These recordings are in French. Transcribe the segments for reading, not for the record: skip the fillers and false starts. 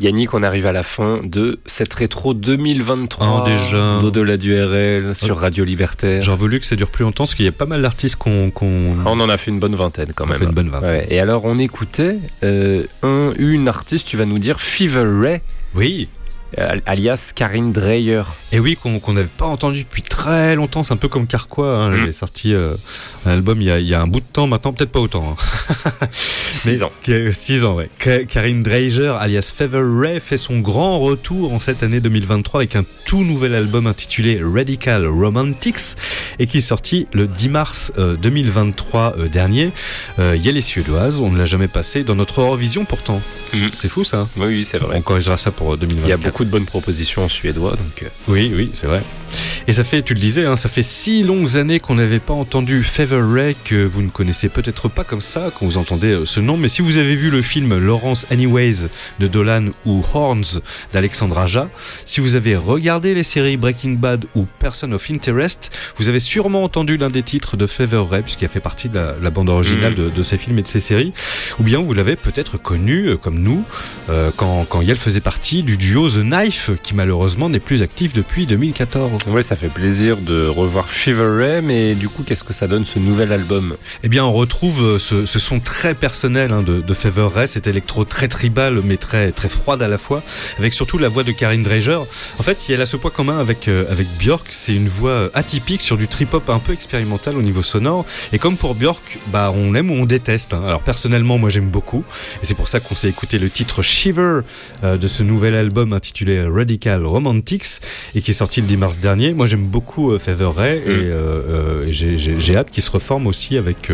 Yannick, on arrive à la fin de cette rétro 2023 déjà. d'Au-delà du RL sur Radio Libertaire. J'aurais voulu que ça dure plus longtemps parce qu'il y a pas mal d'artistes qu'on... On en a fait une bonne vingtaine quand même. Fait une bonne vingtaine. Ouais. Et alors on écoutait une artiste, tu vas nous dire, Fever Ray. Oui. Alias Karin Dreyer. Et oui, qu'on n'avait pas entendu depuis très longtemps. C'est un peu comme Carquois. Hein. J'ai sorti un album il y a un bout de temps maintenant, peut-être pas autant. Hein. 6 ans. 6 ans, ouais. Karin Dreyer, alias Fever Ray, fait son grand retour en cette année 2023 avec un tout nouvel album intitulé Radical Romantics et qui est sorti le 10 mars 2023 dernier. Il y a les Suédoises, on ne l'a jamais passé dans notre Eurovision pourtant. C'est fou ça. Oui, c'est vrai. On corrigera ça pour 2024. Il y a beaucoup de bonnes propositions en suédois. Donc... Oui, c'est vrai. Et ça fait, tu le disais, hein, ça fait 6 longues années qu'on n'avait pas entendu Fever Ray, que vous ne connaissez peut-être pas comme ça quand vous entendez ce nom, mais si vous avez vu le film Lawrence Anyways de Dolan ou Horns d'Alexandre Aja, si vous avez regardé les séries Breaking Bad ou Person of Interest, vous avez sûrement entendu l'un des titres de Fever Ray, puisqu'il a fait partie de la bande originale de ces films et de ces séries, ou bien vous l'avez peut-être connu, comme nous, quand Yel faisait partie du duo The Knife, qui malheureusement n'est plus actif depuis 2014. Oui, ça fait plaisir de revoir Fever Ray, mais du coup, qu'est-ce que ça donne ce nouvel album ? Eh bien, on retrouve ce son très personnel de Fever Ray, cet électro très tribal, mais très, très froide à la fois, avec surtout la voix de Karin Dreyer. En fait, elle a ce point commun avec Björk, c'est une voix atypique sur du trip-hop un peu expérimental au niveau sonore, et comme pour Björk, on aime ou on déteste. Hein. Alors personnellement, moi j'aime beaucoup, et c'est pour ça qu'on s'est écouté le titre Shiver de ce nouvel album intitulé Radical Romantics, et qui est sorti le 10 mars dernier. Moi j'aime beaucoup Fever Ray, et j'ai hâte qu'il se reforme aussi avec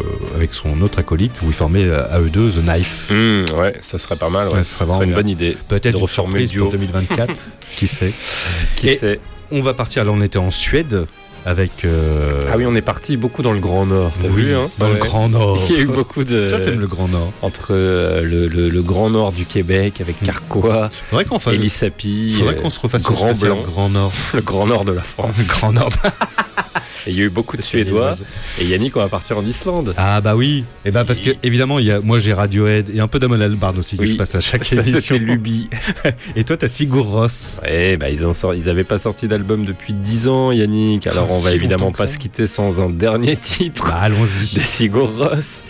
son autre acolyte, où il formait à eux deux The Knife. Ouais, ça serait pas mal. Ouais. Ça serait une bonne idée. Peut-être de reformer le duo pour 2024. Qui sait. Qui sait. On va partir. Alors on était en Suède. Avec Ah oui, on est parti beaucoup dans le Grand Nord, t'as vu hein. Dans le Grand Nord. Il y a eu beaucoup de... Toi t'aimes le Grand Nord. Entre le Grand Nord du Québec avec Carquois, Elissapi, faudrait qu'on se refasse Grand Blanc, Grand Nord. Le Grand Nord de la France. Le Grand Nord. Et il y a eu beaucoup de Suédois. Et Yannick, on va partir en Islande. Ah bah oui. Et parce que évidemment, moi j'ai Radiohead et un peu Damon Albarn aussi que je passe à chaque émission. C'est Luby. Et toi t'as Sigur Rós. Ouais, ils avaient pas sorti d'album depuis 10 ans, Yannick. Alors on va évidemment pas se quitter sans un dernier titre. Allons-y. De Sigur Rós.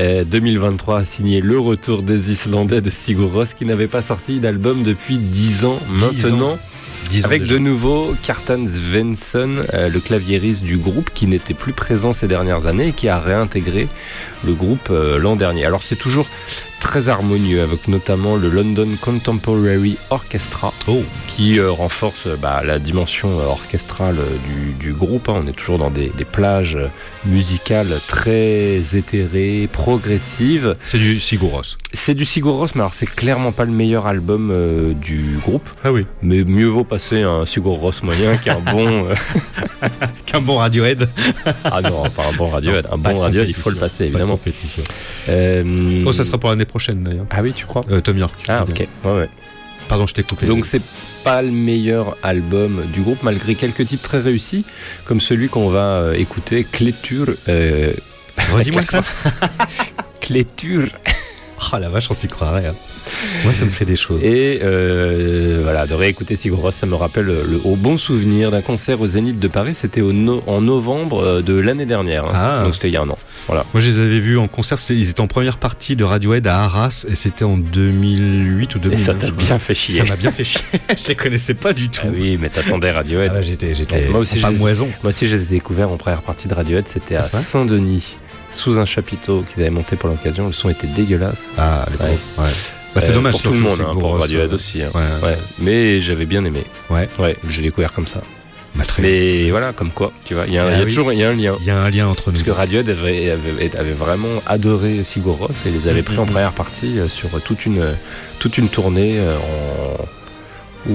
2023 a signé le retour des Islandais de Sigur Rós, qui n'avait pas sorti d'album depuis 10 ans maintenant. Avec de nouveau Kjartan Svensson, le claviériste du groupe, qui n'était plus présent ces dernières années et qui a réintégré le groupe l'an dernier. Alors c'est toujours très harmonieux, avec notamment le London Contemporary Orchestra, qui renforce la dimension orchestrale du groupe. On est toujours dans des plages musicales très éthérées, progressives. C'est du Sigur Rós. C'est du Sigur Rós, mais alors c'est clairement pas le meilleur album du groupe. Ah oui. Mais mieux vaut passer un Sigur Rós moyen qu'un bon... qu'un bon Radiohead. Ah non, pas un bon Radiohead. Un bon Radiohead, il faut le passer, évidemment. Ça sera pour l'année prochaine d'ailleurs. Ah oui, tu crois Tom York. Ah ok, ouais. Pardon, je t'ai coupé. Donc c'est pas le meilleur album du groupe, malgré quelques titres très réussis, comme celui qu'on va écouter, Klétur. Redis-moi ça. Klétur. Oh la vache, on s'y croirait. Hein. Moi, ça me fait des choses. Et de réécouter Sigur Rós, ça me rappelle au bon souvenir d'un concert au Zénith de Paris. C'était en novembre de l'année dernière. Donc c'était il y a un an. Voilà. Moi, je les avais vus en concert. Ils étaient en première partie de Radiohead à Arras, et c'était en 2008 ou 2009. Et ça t'a bien fait chier. Ça m'a bien fait chier. Je les connaissais pas du tout. Ah oui, mais t'attendais Radiohead. Ah, j'étais moi aussi, pas moison. Moi aussi, je les ai découverts en première partie de Radiohead. C'était à Saint-Denis, sous un chapiteau qu'ils avaient monté pour l'occasion. Le son était dégueulasse. Ah, ouais. C'est dommage pour tout le monde, pour Radiohead aussi. Ouais. Mais j'avais bien aimé. Ouais, j'ai découvert comme ça. Mais voilà, comme quoi, tu vois, il y a un lien. Il y a un lien entre nous. Parce que Radiohead avait vraiment adoré Sigur Rós et les avait pris en première partie sur toute une tournée en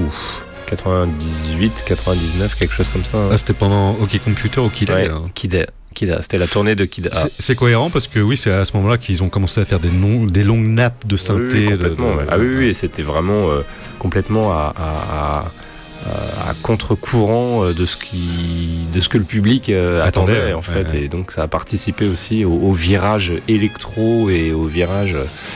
98, 99, quelque chose comme ça. C'était pendant OK Computer ou Kidda. Kidda, c'était la tournée de Kidda. C'est cohérent parce que oui, c'est à ce moment-là qu'ils ont commencé à faire des longues nappes de synthé. Oui, et c'était vraiment complètement à contre-courant de ce que le public attendait en fait. Et donc ça a participé aussi au virage électro et au virage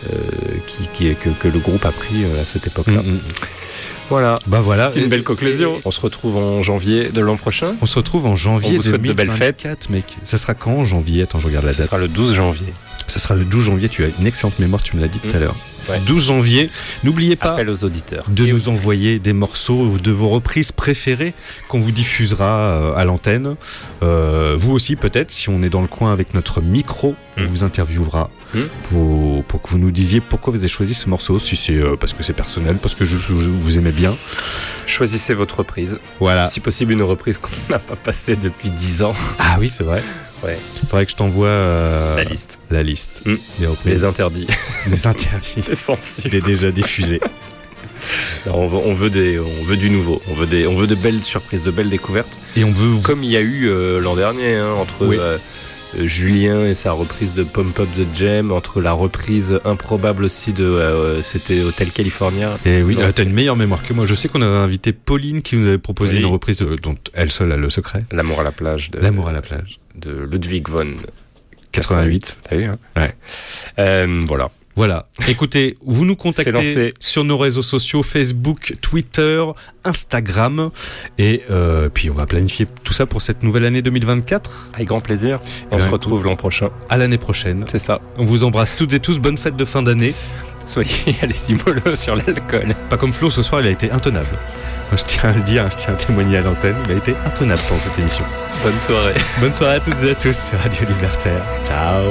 que le groupe a pris à cette époque-là. Voilà. Bah voilà. C'est une belle conclusion. On se retrouve en janvier de l'an prochain. On se retrouve en janvier 2024, de belles fêtes. Mec. Ça sera quand en janvier? Attends, je regarde la date. Ça sera le 12 janvier. Ça sera le 12 janvier. Tu as une excellente mémoire, tu me l'as dit tout à l'heure. Ouais. 12 janvier. N'oubliez pas appel aux auditeurs de nous envoyer des morceaux de vos reprises préférées qu'on vous diffusera à l'antenne. Vous aussi peut-être, si on est dans le coin avec notre micro, on vous interviewera pour que vous nous disiez pourquoi vous avez choisi ce morceau, si c'est parce que c'est personnel, parce que vous aimez bien. Choisissez votre reprise. Voilà. Si possible une reprise qu'on n'a pas passée depuis 10 ans. Ah oui, c'est vrai. Ouais. Faudrait que je t'envoie la liste des reprises. Des interdits. Des interdits. Des censures. Des déjà diffusés. Non, on veut du nouveau. On veut de belles surprises, de belles découvertes. Et on veut, comme il y a eu l'an dernier entre Julien et sa reprise de Pump Up the Jam, entre la reprise improbable aussi de c'était Hotel California. Et oui, t'as une meilleure mémoire que moi. Je sais qu'on avait invité Pauline qui nous avait proposé une reprise dont elle seule a le secret. L'amour à la plage. L'amour à la plage. De Ludwig von 88. T'as vu, hein? Ouais. Voilà. Voilà. Écoutez, vous nous contactez sur nos réseaux sociaux, Facebook, Twitter, Instagram. Et puis on va planifier tout ça pour cette nouvelle année 2024. Avec grand plaisir. On se retrouve l'an prochain. À l'année prochaine. C'est ça. On vous embrasse toutes et tous. Bonne fête de fin d'année. Soyez allez-y mollo sur l'alcool. Pas comme Flo, ce soir il a été intenable. Moi, je tiens à le dire, je tiens à témoigner à l'antenne. Il a été intenable pendant cette émission. Bonne soirée. Bonne soirée à toutes et à tous sur Radio Libertaire. Ciao.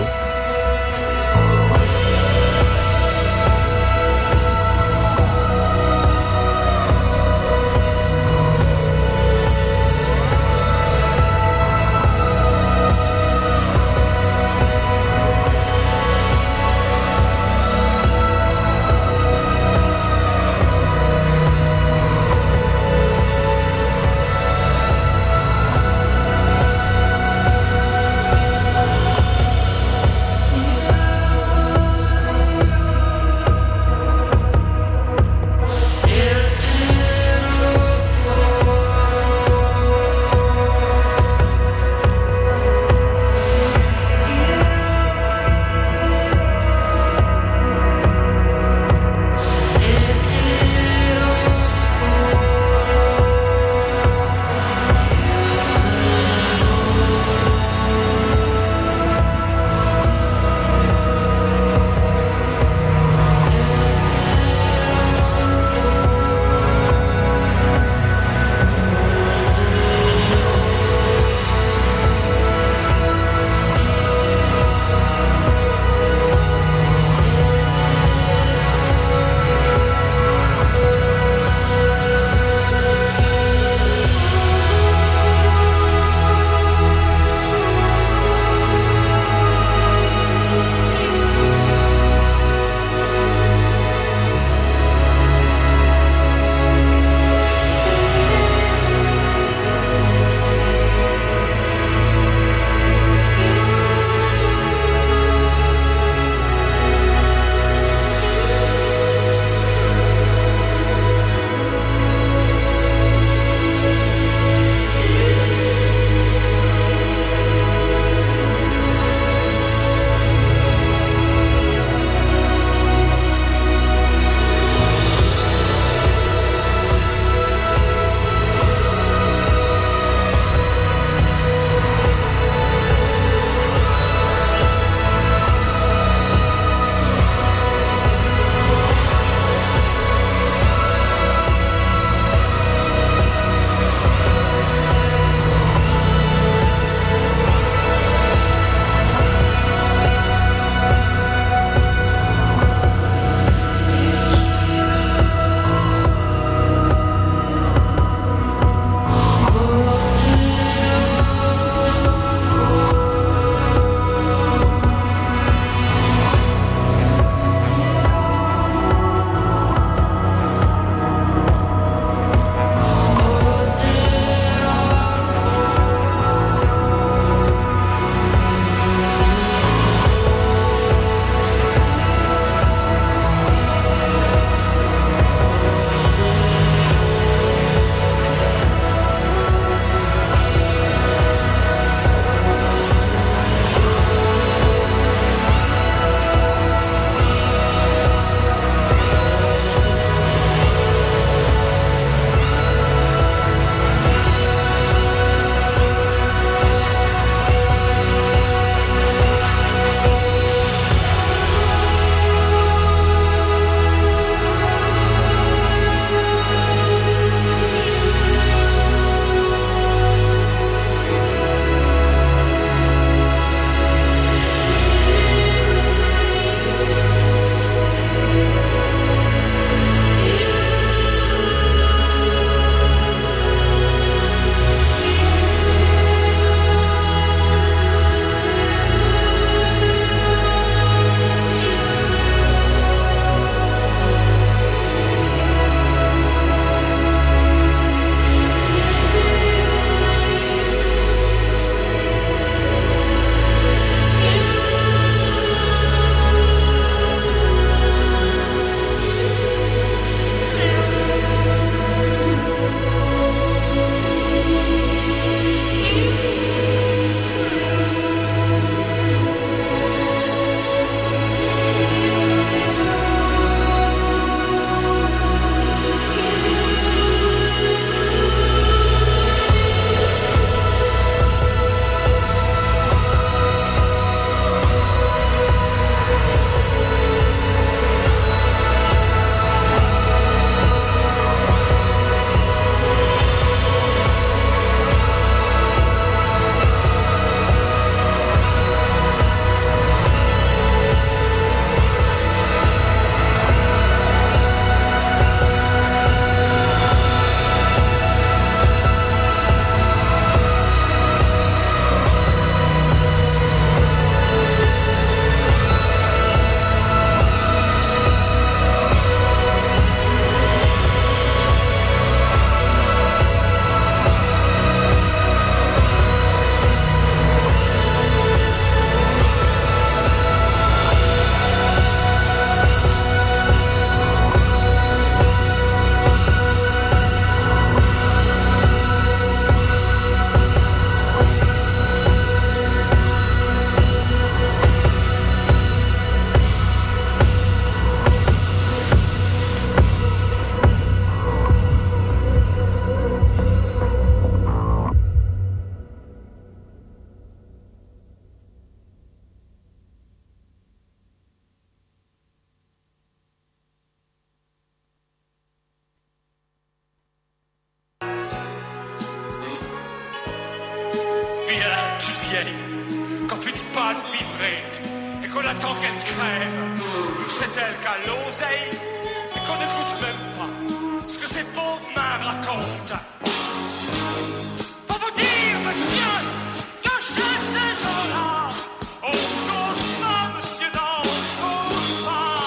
vieille, qu'on finit pas de vibrer, et qu'on attend qu'elle crève, vu que c'est elle qui a l'oseille, et qu'on n'écoute même pas ce que ces pauvres mains racontent. Faut vous dire, monsieur, que chez ces gens-là, on cause pas, monsieur, non, on cause pas.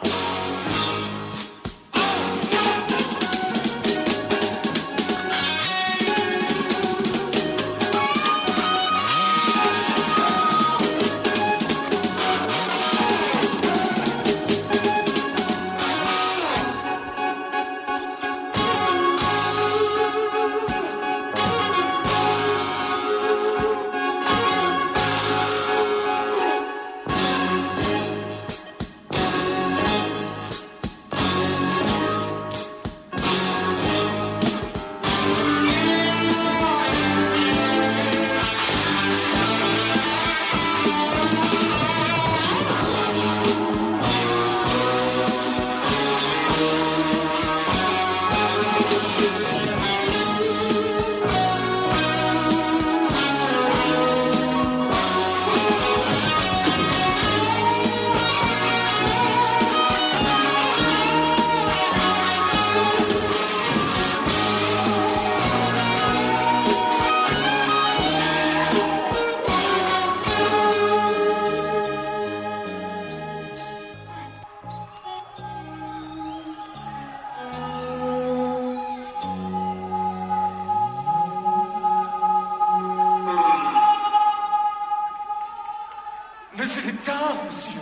Mais c'est tard, monsieur.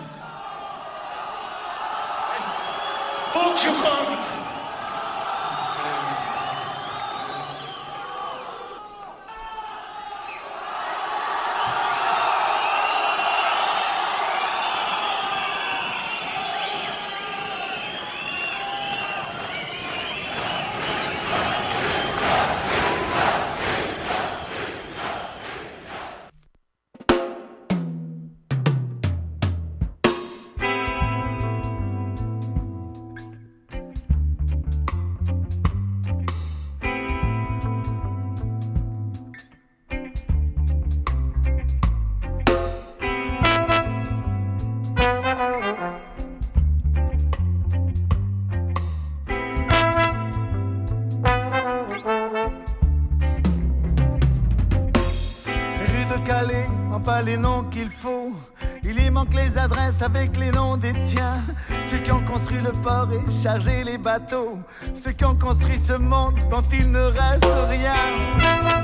Faut que je rentre. Pas les noms qu'il faut, il y manque les adresses avec les noms des tiens. Ceux qui ont construit le port et chargé les bateaux, ceux qui ont construit ce monde dont il ne reste rien.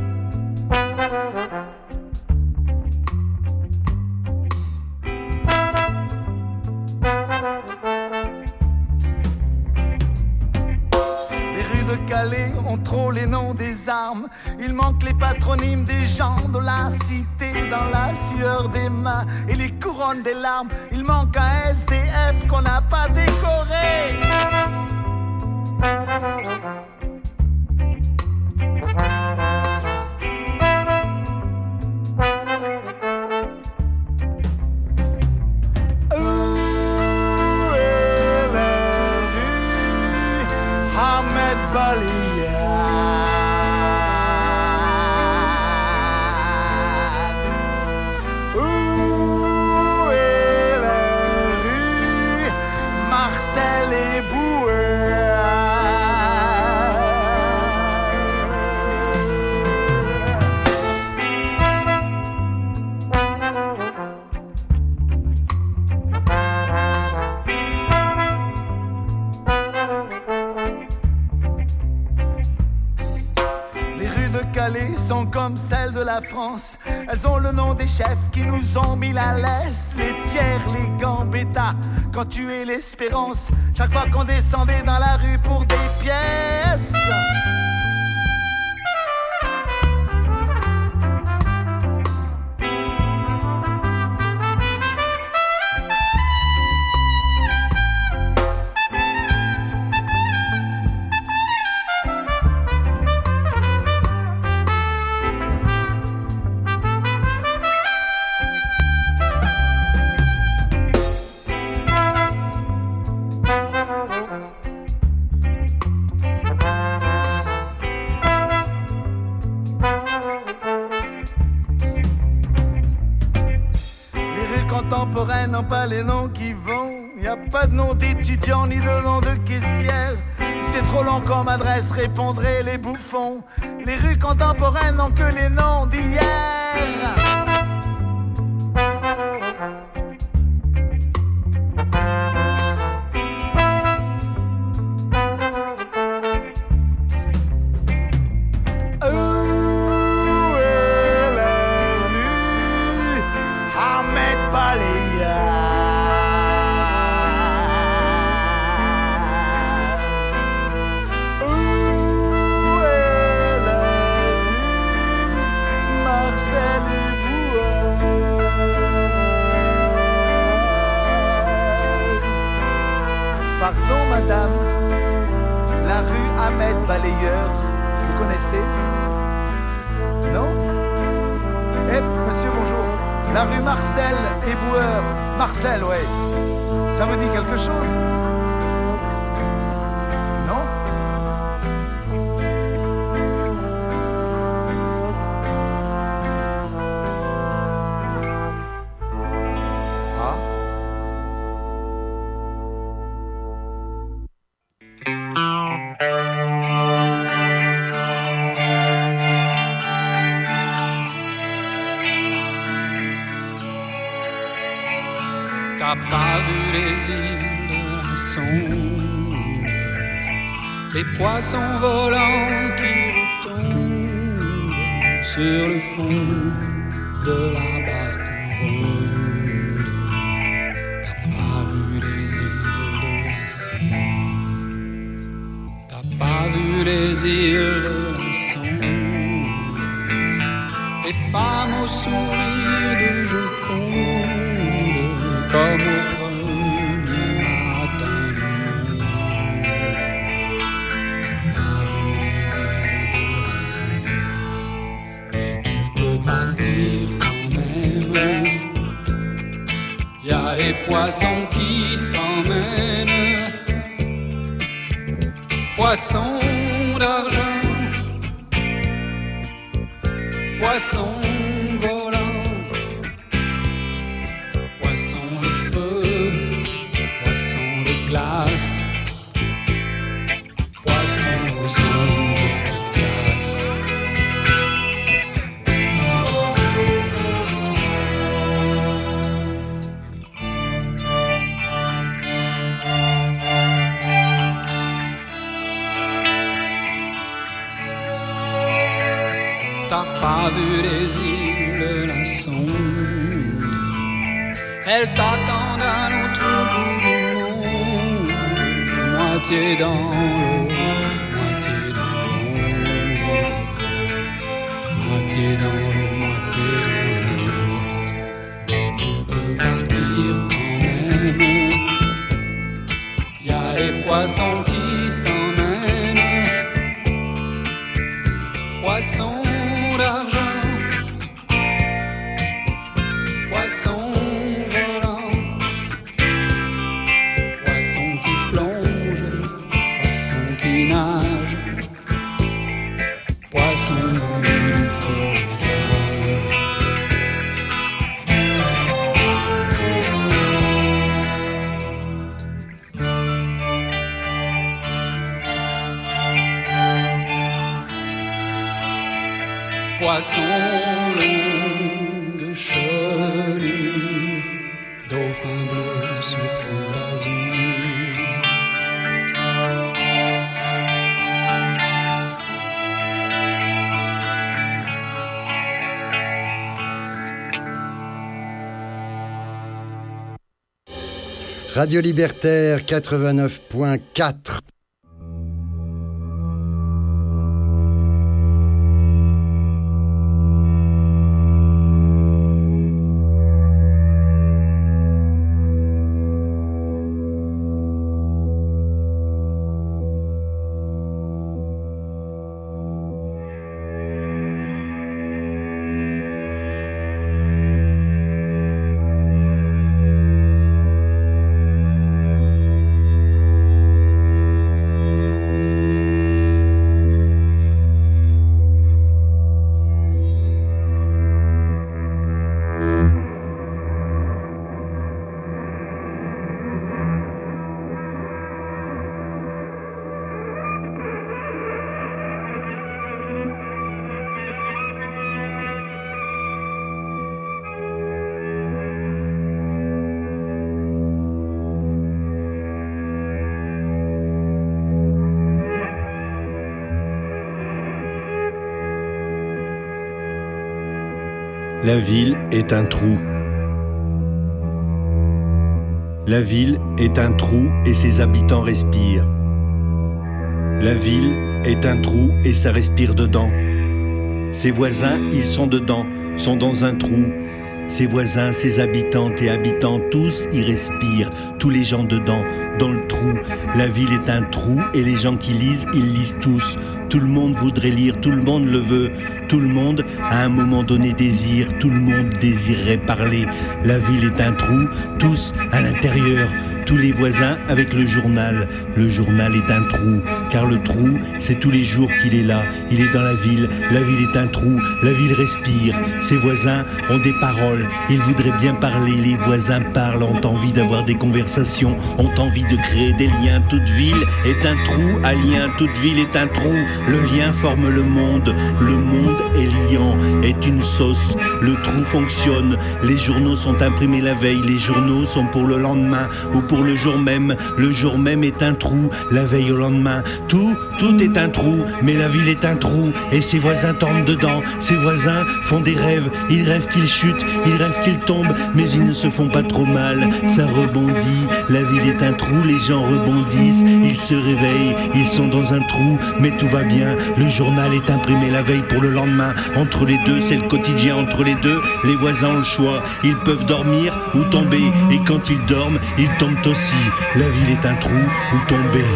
Ont trop les noms des armes. Il manque les patronymes des gens de la cité, dans la sueur des mains et les couronnes des larmes. Il manque un SDF qu'on n'a pas décoré. Où est la rue Ahmed Bali? Sont comme celles de la France. Elles ont le nom des chefs qui nous ont mis la laisse. Les Thiers, les Gambetta, quand tu es l'Espérance. Chaque fois qu'on descendait dans la rue pour des pièces. non pas les noms qui vont. Y a pas de nom d'étudiant ni de nom de caissière. C'est trop long qu'on m'adresse, répondraient les bouffons. Les rues contemporaines n'ont que les noms d'hier. Pardon madame, la rue Ahmed Balayeur, vous connaissez? Non? Eh monsieur bonjour, la rue Marcel Éboueur, Marcel ouais, ça vous dit quelque chose? Non? T'as pas vu les îles de la Sonde, les poissons volants qui retombent sur le fond de la barque ronde. T'as pas vu les îles de la Sonde, t'as pas vu les îles de la Sonde, les femmes au sourire de Joconde, comme au premier matin du monde. T'as pas vu les îles de la Sonde, mais tu peux partir quand même. Y'a les poissons qui t'emmènent, poissons d'argent, poissons volants, poissons de feu, poissons de glace, poissons aux ongles qui cassent. T'as pas vu les îles de la Sonde, elles t'attendent à l'autre bout du monde, moitié dans l'eau, moitié dans l'ombre, moitié dans l'eau, moitié dans l'eau. Mais tu peux partir quand même. Y'a les poissons qui t'emmènent, poissons d'argent, poissons volants, poissons qui plongent, poissons qui nagent, poissons du fourrage. Poissons longue chevelure, dauphin bleu sur fond d'azur. Radio Libertaire 89.4. La ville est un trou. La ville est un trou et ses habitants respirent. La ville est un trou et ça respire dedans. Ses voisins, ils sont dedans, sont dans un trou. Ses voisins, ses habitantes et habitants, tous y respirent, tous les gens dedans, dans le trou. La ville est un trou et les gens qui lisent, ils lisent tous. Tout le monde voudrait lire, tout le monde le veut. Tout le monde, à un moment donné, désire. Tout le monde désirerait parler. La ville est un trou, tous à l'intérieur. Tous les voisins avec le journal. Le journal est un trou, car le trou, c'est tous les jours qu'il est là. Il est dans la ville est un trou, la ville respire. Ses voisins ont des paroles, ils voudraient bien parler. Les voisins parlent, ont envie d'avoir des conversations, ont envie de créer des liens. Toute ville est un trou à lien, toute ville est un trou. Le lien forme le monde est liant, est une sauce. Le trou fonctionne, les journaux sont imprimés la veille, les journaux sont pour le lendemain ou pour le jour même est un trou, la veille au lendemain. Tout est un trou, mais la ville est un trou et ses voisins tombent dedans. Ses voisins font des rêves, ils rêvent qu'ils chutent, ils rêvent qu'ils tombent, mais ils ne se font pas trop mal, ça rebondit. La ville est un trou, les gens rebondissent, ils se réveillent, ils sont dans un trou, mais tout va bien. Le journal est imprimé la veille pour le lendemain. Entre les deux, c'est le quotidien. Entre les deux, les voisins ont le choix. Ils peuvent dormir ou tomber, et quand ils dorment, ils tombent aussi. La ville est un trou où tomber.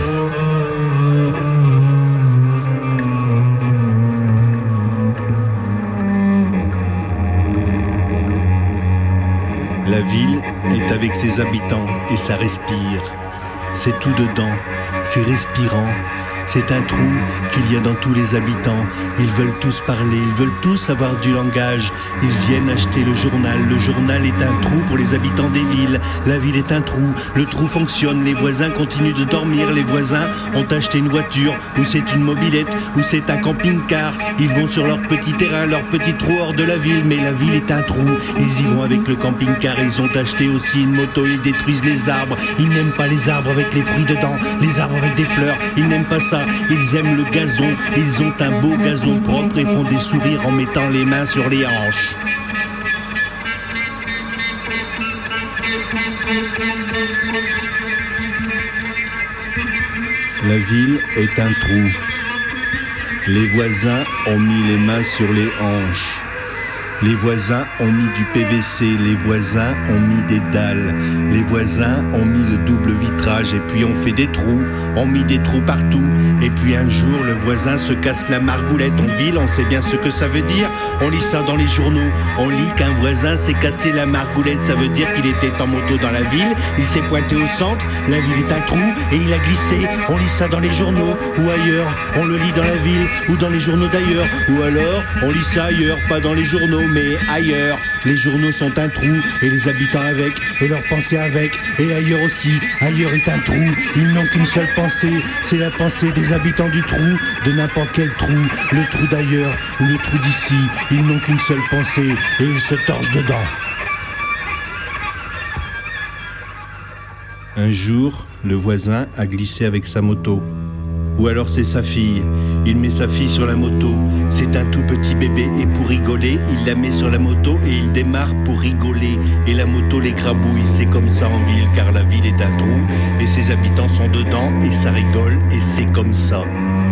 La ville est avec ses habitants et ça respire. C'est tout dedans, c'est respirant. C'est un trou qu'il y a dans tous les habitants. Ils veulent tous parler, ils veulent tous avoir du langage. Ils viennent acheter le journal. Le journal est un trou pour les habitants des villes. La ville est un trou, le trou fonctionne. Les voisins continuent de dormir. Les voisins ont acheté une voiture, ou c'est une mobilette, ou c'est un camping-car. Ils vont sur leur petit terrain, leur petit trou hors de la ville. Mais la ville est un trou, ils y vont avec le camping-car. Ils ont acheté aussi une moto, ils détruisent les arbres. Ils n'aiment pas les arbres avec les fruits dedans, les arbres avec des fleurs, ils n'aiment pas ça. Ils aiment le gazon, ils ont un beau gazon propre et font des sourires en mettant les mains sur les hanches. La ville est un trou. Les voisins ont mis les mains sur les hanches. Les voisins ont mis du PVC, les voisins ont mis des dalles, les voisins ont mis le double vitrage et puis on fait des trous, on mis des trous partout. Et puis un jour le voisin se casse la margoulette en ville, on sait bien ce que ça veut dire, on lit ça dans les journaux, on lit qu'un voisin s'est cassé la margoulette, ça veut dire qu'il était en moto dans la ville, il s'est pointé au centre, la ville est un trou et il a glissé, on lit ça dans les journaux ou ailleurs, on le lit dans la ville ou dans les journaux d'ailleurs, ou alors on lit ça ailleurs, pas dans les journaux mais ailleurs. Les journaux sont un trou et les habitants avec et leurs pensées avec, et ailleurs aussi, ailleurs est un trou, ils n'ont qu'une seule pensée, c'est la pensée des habitants du trou, de n'importe quel trou, le trou d'ailleurs ou le trou d'ici, ils n'ont qu'une seule pensée et ils se torchent dedans. Un jour, le voisin a glissé avec sa moto. Ou alors c'est sa fille, il met sa fille sur la moto, c'est un tout petit bébé et pour rigoler, il la met sur la moto et il démarre pour rigoler. Et la moto l'écrabouille, c'est comme ça en ville car la ville est un trou et ses habitants sont dedans et ça rigole et c'est comme ça.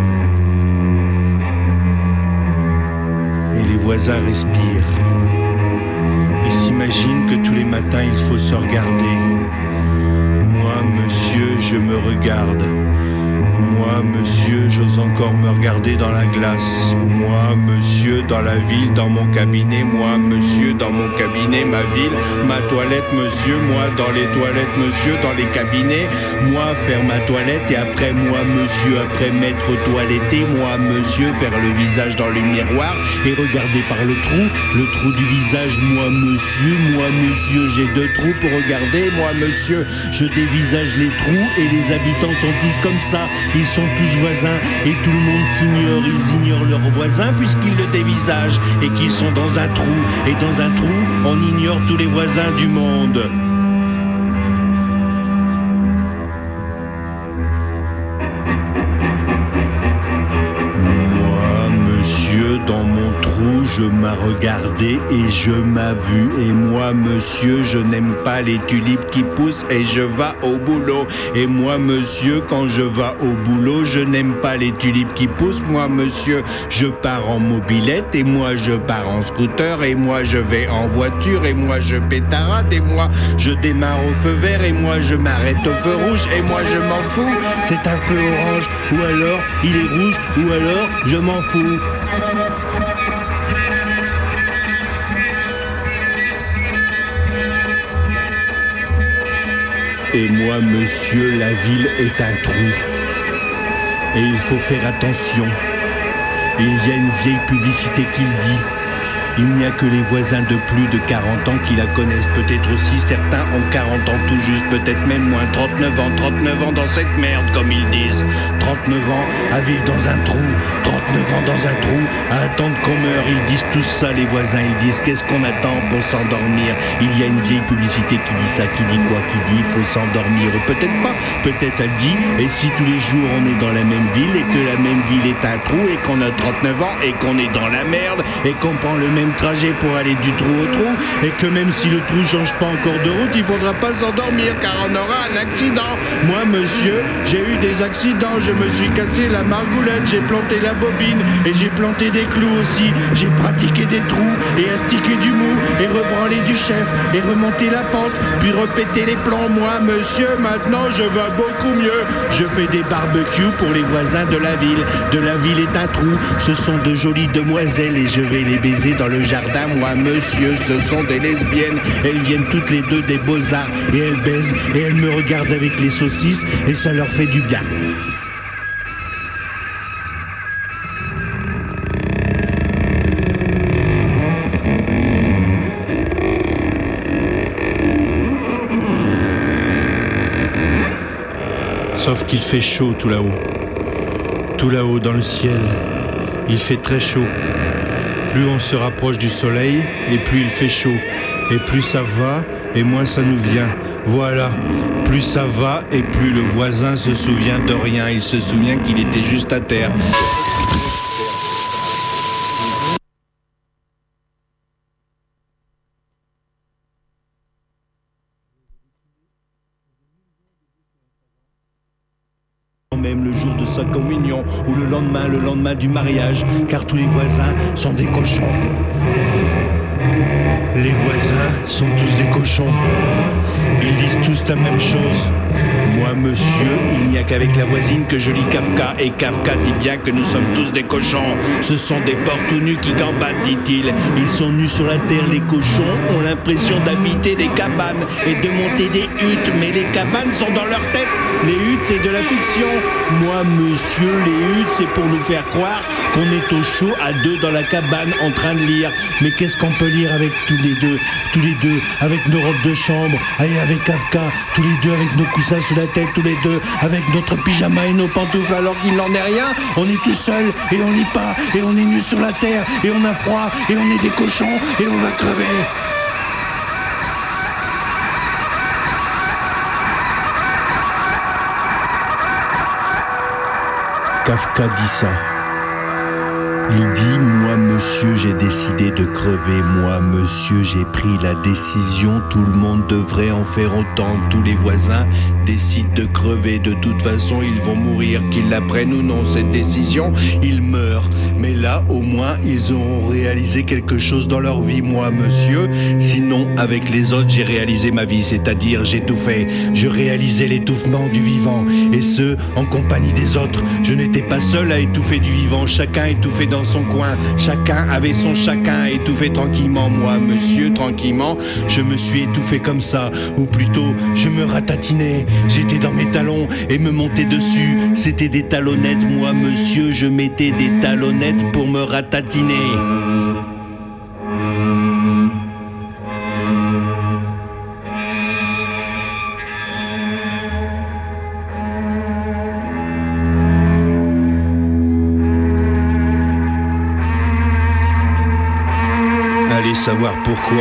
Et les voisins respirent. Ils s'imaginent que tous les matins il faut se regarder. Moi, monsieur, je me regarde. Moi, monsieur, j'ose encore me regarder dans la glace. Moi, monsieur, dans la ville, dans mon cabinet. Moi, monsieur, dans mon cabinet, ma ville, ma toilette, monsieur. Moi, dans les toilettes, monsieur, dans les cabinets. Moi, faire ma toilette et après, moi, monsieur, après m'être toiletté. Moi, monsieur, faire le visage dans le miroir et regarder par le trou du visage. Moi, monsieur, j'ai 2 trous pour regarder. Moi, monsieur, je dévisage les trous et les habitants sont tous comme ça. Ils sont tous voisins et tout le monde s'ignore. Ils ignorent leurs voisins puisqu'ils le dévisagent et qu'ils sont dans un trou. Et dans un trou, on ignore tous les voisins du monde. Moi, monsieur, dans mon trou, je m'a regardé et je m'a vu. Et moi, monsieur, je n'aime pas les tulipes qui poussent et je vais au boulot. Et moi, monsieur, quand je vais au boulot, je n'aime pas les tulipes qui poussent. Moi, monsieur, je pars en mobilette et moi, je pars en scooter et moi, je vais en voiture et moi, je pétarade et moi, je démarre au feu vert et moi, je m'arrête au feu rouge et moi, je m'en fous. C'est un feu orange ou alors il est rouge ou alors je m'en fous. Et moi, monsieur, la ville est un trou. Et il faut faire attention. Il y a une vieille publicité qui le dit. Il n'y a que les voisins de plus de 40 ans qui la connaissent peut-être aussi. Certains ont 40 ans tout juste, peut-être même moins. 39 ans dans cette merde, comme ils disent. 39 ans à vivre dans un trou. 39 ans dans un trou, à attendre qu'on meure. Ils disent tous ça, les voisins. Ils disent qu'est-ce qu'on attend pour s'endormir. Il y a une vieille publicité qui dit ça, qui dit quoi, qui dit il faut s'endormir. Ou peut-être pas, peut-être elle dit et si tous les jours on est dans la même ville et que la même ville est un trou et qu'on a 39 ans et qu'on est dans la merde et qu'on prend le même trajet pour aller du trou au trou et que même si le trou change pas encore de route, il faudra pas s'endormir car on aura un accident. Moi monsieur, j'ai eu des accidents, je me suis cassé la margoulette, j'ai planté la bobine et j'ai planté des clous aussi, j'ai pratiqué des trous et astiqué du mou et rebranlé du chef et remonté la pente puis repété les plombs. Moi monsieur, maintenant je vais beaucoup mieux, je fais des barbecues pour les voisins de la ville. De la ville est un trou, ce sont de jolies demoiselles et je vais les baiser dans le jardin. Moi monsieur, ce sont des lesbiennes, elles viennent toutes les deux des Beaux-Arts et elles baisent et elles me regardent avec les saucisses et ça leur fait du bien. Sauf qu'il fait chaud tout là-haut. Tout là-haut dans le ciel, il fait très chaud. Plus on se rapproche du soleil, et plus il fait chaud. Et plus ça va, et moins ça nous vient. Voilà, plus ça va, et plus le voisin se souvient de rien. Il se souvient qu'il était juste à terre. Même le jour de sa communion ou le lendemain du mariage, car tous les voisins sont des cochons. Les voisins sont tous des cochons. Ils disent tous la même chose. Moi, monsieur, il n'y a qu'avec la voisine que je lis Kafka. Et Kafka dit bien que nous sommes tous des cochons. Ce sont des porcs tout nus qui gambadent, dit-il. Ils sont nus sur la terre, les cochons ont l'impression d'habiter des cabanes et de monter des huttes. Mais les cabanes sont dans leur tête. Les huttes, c'est de la fiction. Moi, monsieur, les huttes, c'est pour nous faire croire qu'on est au chaud à deux dans la cabane en train de lire. Mais qu'est-ce qu'on peut lire avec tous les deux, avec nos robes de chambre, et avec Kafka, tous les deux avec nos coussins sous la tête, tous les deux avec notre pyjama et nos pantoufles, alors qu'il n'en est rien. On est tout seul et on lit pas, et on est nus sur la terre, et on a froid, et on est des cochons, et on va crever. Kafka dit ça. Il dit, moi monsieur j'ai décidé de crever, moi monsieur j'ai pris la décision, tout le monde devrait en faire autant, tous les voisins décident de crever, de toute façon ils vont mourir, qu'ils la prennent ou non cette décision, ils meurent, mais là au moins ils auront réalisé quelque chose dans leur vie, moi monsieur, sinon avec les autres j'ai réalisé ma vie, c'est-à-dire j'ai tout fait, je réalisais l'étouffement du vivant, et ce en compagnie des autres, je n'étais pas seul à étouffer du vivant, chacun étouffait dans son coin, chacun avait son chacun, étouffé tranquillement, moi monsieur tranquillement, je me suis étouffé comme ça, ou plutôt je me ratatinais, j'étais dans mes talons et me montais dessus, c'était des talonnettes, moi monsieur je mettais des talonnettes pour me ratatiner. Allez savoir pourquoi.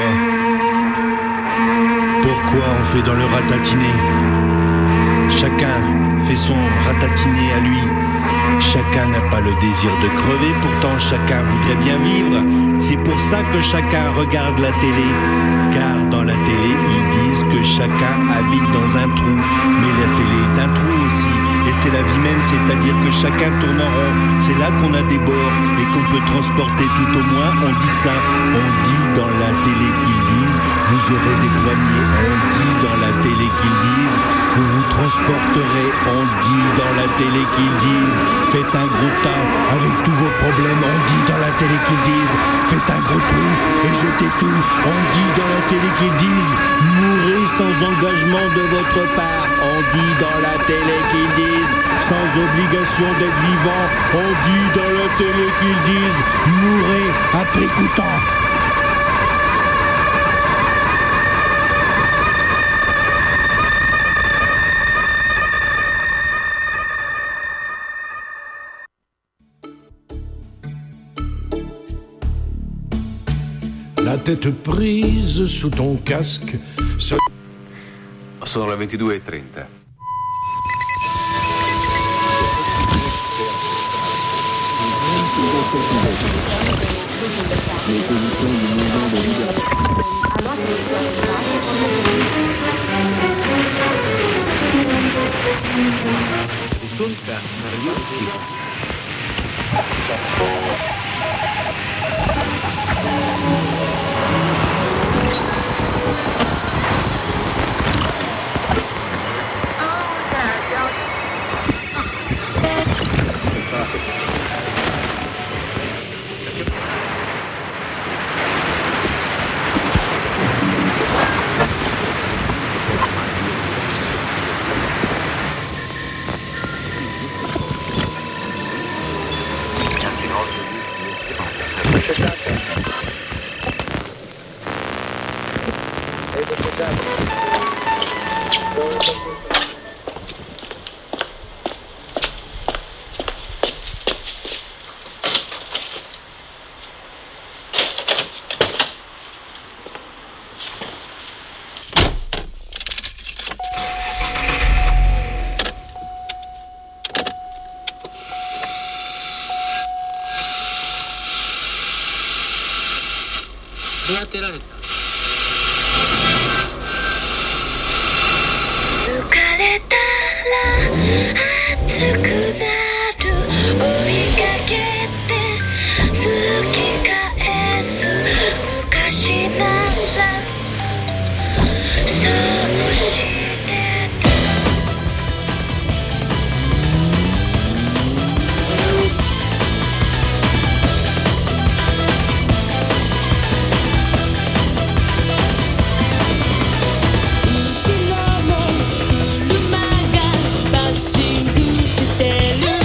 Pourquoi on fait dans le ratatiné. Chacun fait son ratatiné à lui. Chacun n'a pas le désir de crever, pourtant chacun voudrait bien vivre. C'est pour ça que chacun regarde la télé, car dans la télé ils disent que chacun habite dans un trou. Mais la télé est un trou aussi, et c'est la vie même, c'est-à-dire que chacun tourne en rond. C'est là qu'on a des bords et qu'on peut transporter tout au moins. On dit ça, on dit dans la télé qu'ils disent vous aurez des poignets. On dit dans la télé qu'ils disent vous vous transporterez. On dit dans la télé qu'ils disent faites un gros tas avec tous vos problèmes. On dit dans la télé qu'ils disent faites un gros trou et jetez tout. On dit dans la télé qu'ils disent mourrez sans engagement de votre part. On dit dans la télé qu'ils disent sans obligation d'être vivant. On dit dans la télé qu'ils disent mourrez après coûtant. La tête prise sous ton casque. Sono le 22:30. Shit.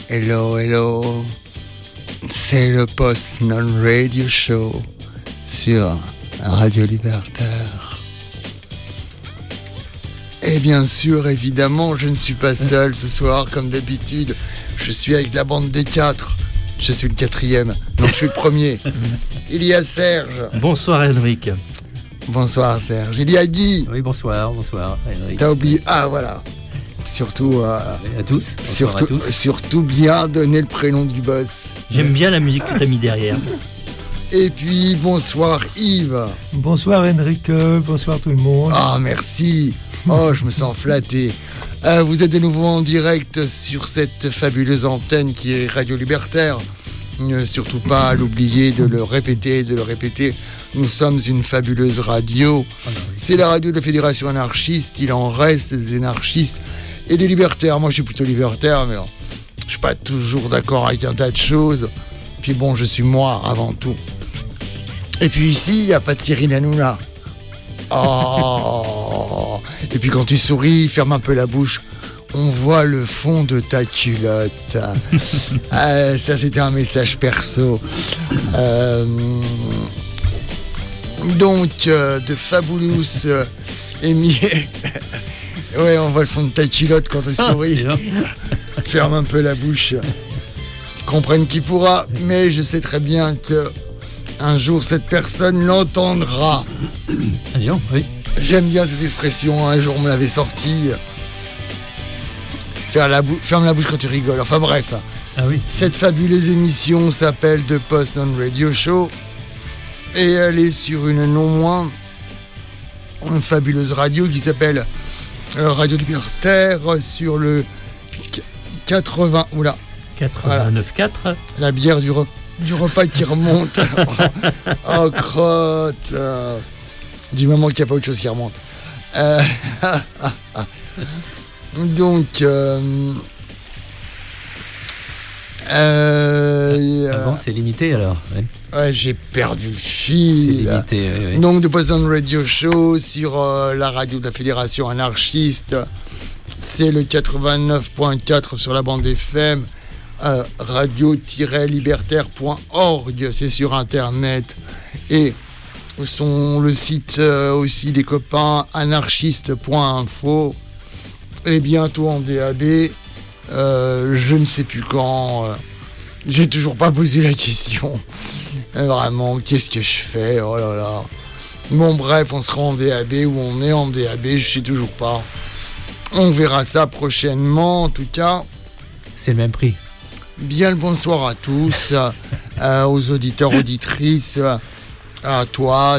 Hello, c'est le Post-Non Radio Show sur Radio Libertaire. Et bien sûr, évidemment, je ne suis pas seul ce soir, comme d'habitude. Je suis avec la bande des 4. Je suis le 4e, donc je suis le premier. Il y a Serge. Bonsoir Henrik. Bonsoir Serge. Il y a Guy. Oui, bonsoir Henrik. T'as oublié. Ah voilà. Surtout à tous. Surtout bien donner le prénom du boss. J'aime bien la musique que t'as mis derrière. Et puis bonsoir Yves. Bonsoir Henrik, bonsoir tout le monde. Ah merci. Oh, je me sens flatté. Vous êtes de nouveau en direct sur cette fabuleuse antenne qui est Radio Libertaire. Surtout pas à l'oublier de le répéter. Nous sommes une fabuleuse radio. C'est la radio de la Fédération anarchiste. Il en reste des anarchistes et des libertaires. Moi, je suis plutôt libertaire, mais je suis pas toujours d'accord avec un tas de choses. Puis bon, je suis moi avant tout. Et puis ici, il n'y a pas de Cyril Hanouna. Oh. Et puis quand tu souris, ferme un peu la bouche. On voit le fond de ta culotte. Ça, c'était un message perso. Donc, de Fabulous Émier. Ouais, on voit le fond de ta culotte quand tu souris. Ferme un peu la bouche. Comprenne qui pourra, mais je sais très bien que un jour cette personne l'entendra. Oui. J'aime bien cette expression, un jour on me l'avait sortie. Ferme la bouche quand tu rigoles. Enfin bref. Ah oui. Cette fabuleuse émission s'appelle The Post-Non Radio Show. Et elle est sur une non moins fabuleuse radio qui s'appelle Radio Libertaire sur le 80. Oula. 89.4. La bière du repas qui remonte. Oh, crotte. Du moment qu'il n'y a pas autre chose qui remonte. Donc... bon, c'est limité alors. Ouais, j'ai perdu le fil. C'est limité, oui. Donc, de Post-Non Radio Show sur la radio de la Fédération anarchiste. C'est le 89.4 sur la bande FM. Radio-libertaire.org, c'est sur internet. Et le site aussi des copains anarchiste.info. Et bientôt en DAB. Je ne sais plus quand. J'ai toujours pas posé la question. Vraiment, qu'est-ce que je fais? Oh là là. Bon, bref, on sera en DAB ou on est en DAB, je sais toujours pas. On verra ça prochainement, en tout cas. C'est le même prix. Bien le bonsoir à tous, aux auditeurs, auditrices, à toi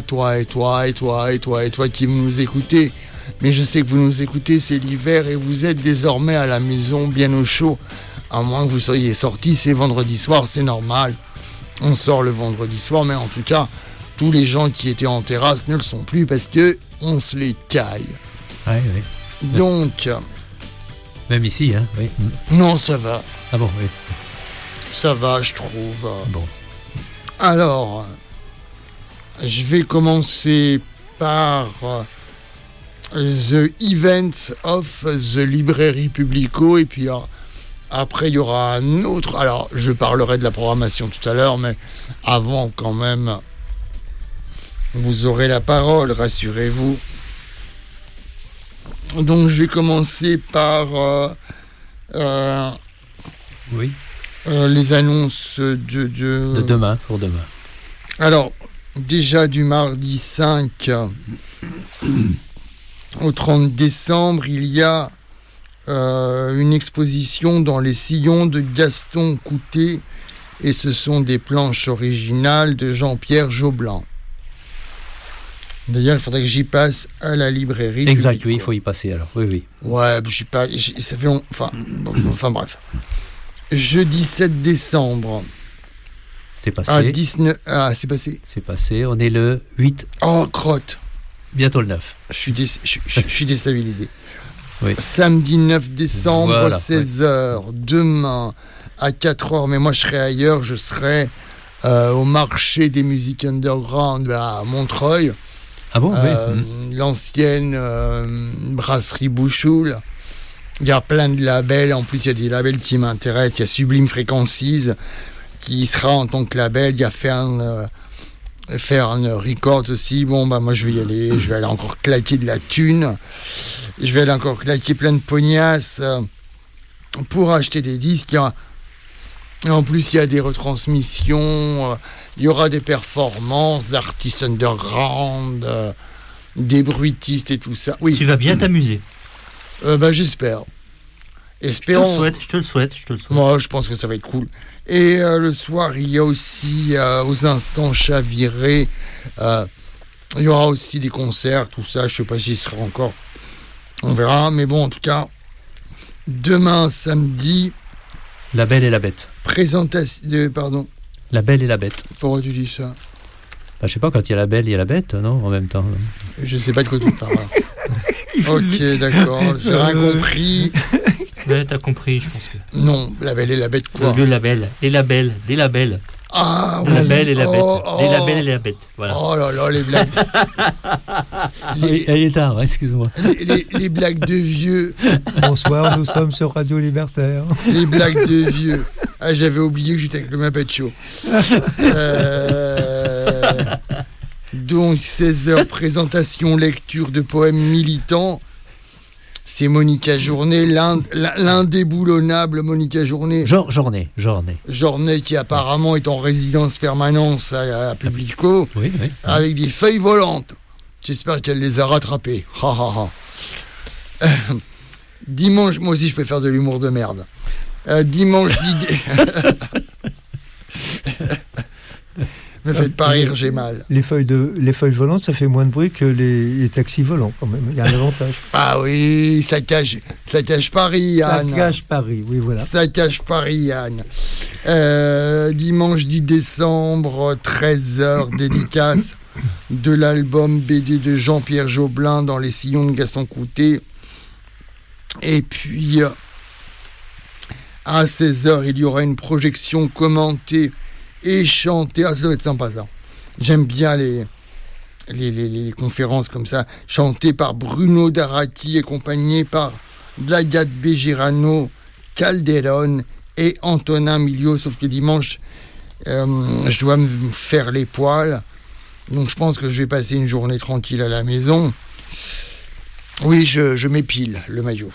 qui nous écoutez. Mais je sais que vous nous écoutez, c'est l'hiver et vous êtes désormais à la maison, bien au chaud. À moins que vous soyez sortis, c'est vendredi soir, c'est normal. On sort le vendredi soir, mais en tout cas, tous les gens qui étaient en terrasse ne le sont plus parce que on se les caille. Oui. Donc... Même ici, hein, oui. Non, ça va. Ah bon, oui. Ça va, je trouve. Bon. Alors, je vais commencer par The Events of the Librairie Publico et puis après il y aura un autre. Alors, je parlerai de la programmation tout à l'heure, mais avant quand même, vous aurez la parole, rassurez-vous. Donc, je vais commencer par oui. Les annonces de demain, pour demain. Alors, déjà du mardi 5 au 30 décembre, il y a une exposition dans les sillons de Gaston Coutet et ce sont des planches originales de Jean-Pierre Joblin. D'ailleurs, il faudrait que j'y passe à la librairie. Exact, oui, il faut y passer alors. Oui. Ouais, j'y passe. Ça fait long. Enfin, bref. Jeudi 7 décembre. C'est passé. À 19. Ah, c'est passé. C'est passé. On est le 8. Oh, crotte. Bientôt le 9. Je suis déstabilisé. Oui. Samedi 9 décembre, voilà, 16h. Ouais. Demain, à 4h. Mais moi, je serai ailleurs. Je serai au marché des musiques underground à Montreuil. Ah bon, oui. L'ancienne brasserie Bouchoul. Il y a plein de labels. En plus, il y a des labels qui m'intéressent. Il y a Sublime Frequencies qui sera en tant que label. Il y a Fern Records aussi. Bon, bah moi, je vais y aller. Je vais aller encore claquer de la thune. Je vais aller encore claquer plein de pognasses pour acheter des disques. Et en plus, il y a des retransmissions. Il y aura des performances d'artistes underground, des bruitistes et tout ça. Oui. Tu vas bien t'amuser. J'espère. Espérons. Je te le souhaite. Moi, je pense que ça va être cool. Et le soir, il y a aussi aux instants chavirés. Il y aura aussi des concerts, tout ça. Je sais pas si j'y serai encore. On verra. Mais bon, en tout cas, demain, samedi. La Belle et la Bête. Présentation. Pardon. La Belle et la Bête. Pourquoi tu dis ça? Je sais pas, quand il y a la Belle, il y a la Bête, non? En même temps. Je sais pas de quoi tu parles. Ok, d'accord. J'ai rien compris. Ouais, t'as compris, je pense que. Non, La Belle et la Bête, quoi? Le label. Les labels. Des labels. Ah, oui. La Belle et la Bête. Des labels et la Bête. Voilà. Oh là là, les blagues. Elle est tard, excuse-moi. Les blagues de vieux. Bonsoir, nous sommes sur Radio Libertaire. Les blagues de vieux. Ah, j'avais oublié que j'étais avec le Muppet Show. Donc, 16h, présentation, lecture de poèmes militants. C'est Monica Journet, l'indéboulonnable Monica Journet. Journet qui apparemment est en résidence permanente à Publico, oui. Avec des feuilles volantes. J'espère qu'elle les a rattrapées. Dimanche, moi aussi je peux faire de l'humour de merde. Dimanche d'idée. Me faites pas rire, j'ai mal. Les feuilles volantes, ça fait moins de bruit que les taxis volants, quand même. Il y a un avantage. Ah oui, ça cache Paris, Yann. Ça cache Paris, oui, voilà. Ça cache Paris, Yann. Dimanche 10 décembre, 13h, dédicace de l'album BD de Jean-Pierre Joblin dans les sillons de Gaston Coutet. Et puis, à 16h, il y aura une projection commentée et chanter. Ah, ça doit être sympa, ça. J'aime bien les conférences comme ça, chantées par Bruno Darati, accompagné par Lagat Bejerano, Calderon et Antonin Miliot. Sauf que dimanche, je dois me faire les poils. Donc je pense que je vais passer une journée tranquille à la maison. Oui, je m'épile le maillot.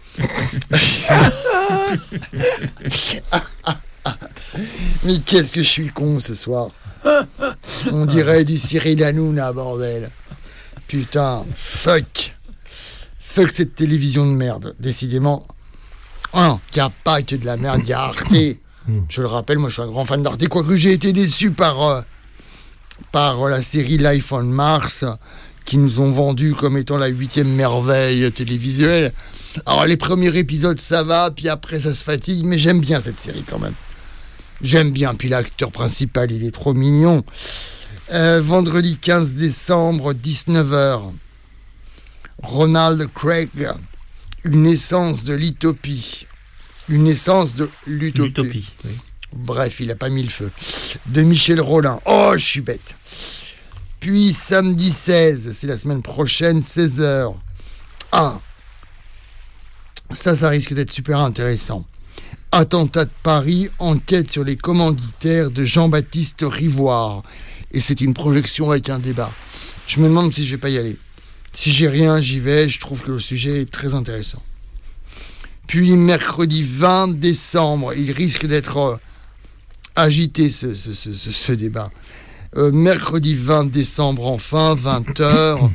Mais qu'est-ce que je suis con ce soir. On dirait du Cyril Hanouna, bordel. Putain, fuck cette télévision de merde, décidément. Il n'y a pas que de la merde, il y a Arte. Je le rappelle, moi je suis un grand fan d'Arte, quoique j'ai été déçu par la série Life on Mars, qui nous ont vendu comme étant la 8e merveille télévisuelle. Alors les premiers épisodes ça va, puis après ça se fatigue, mais j'aime bien cette série quand même. J'aime bien, puis l'acteur principal il est trop mignon. Vendredi 15 décembre, 19h, Ronald Craig, une naissance de l'utopie. Une naissance de l'utopie. Oui. Bref, il n'a pas mis le feu. De Michel Rollin. Oh, je suis bête. Puis samedi 16, c'est la semaine prochaine, 16h. Ah, ça risque d'être super intéressant. Attentat de Paris, enquête sur les commanditaires de Jean-Baptiste Rivoire. Et c'est une projection avec un débat. Je me demande si je vais pas y aller. Si j'ai rien, j'y vais. Je trouve que le sujet est très intéressant. Puis mercredi 20 décembre, il risque d'être agité ce débat. Mercredi 20 décembre, enfin, 20h.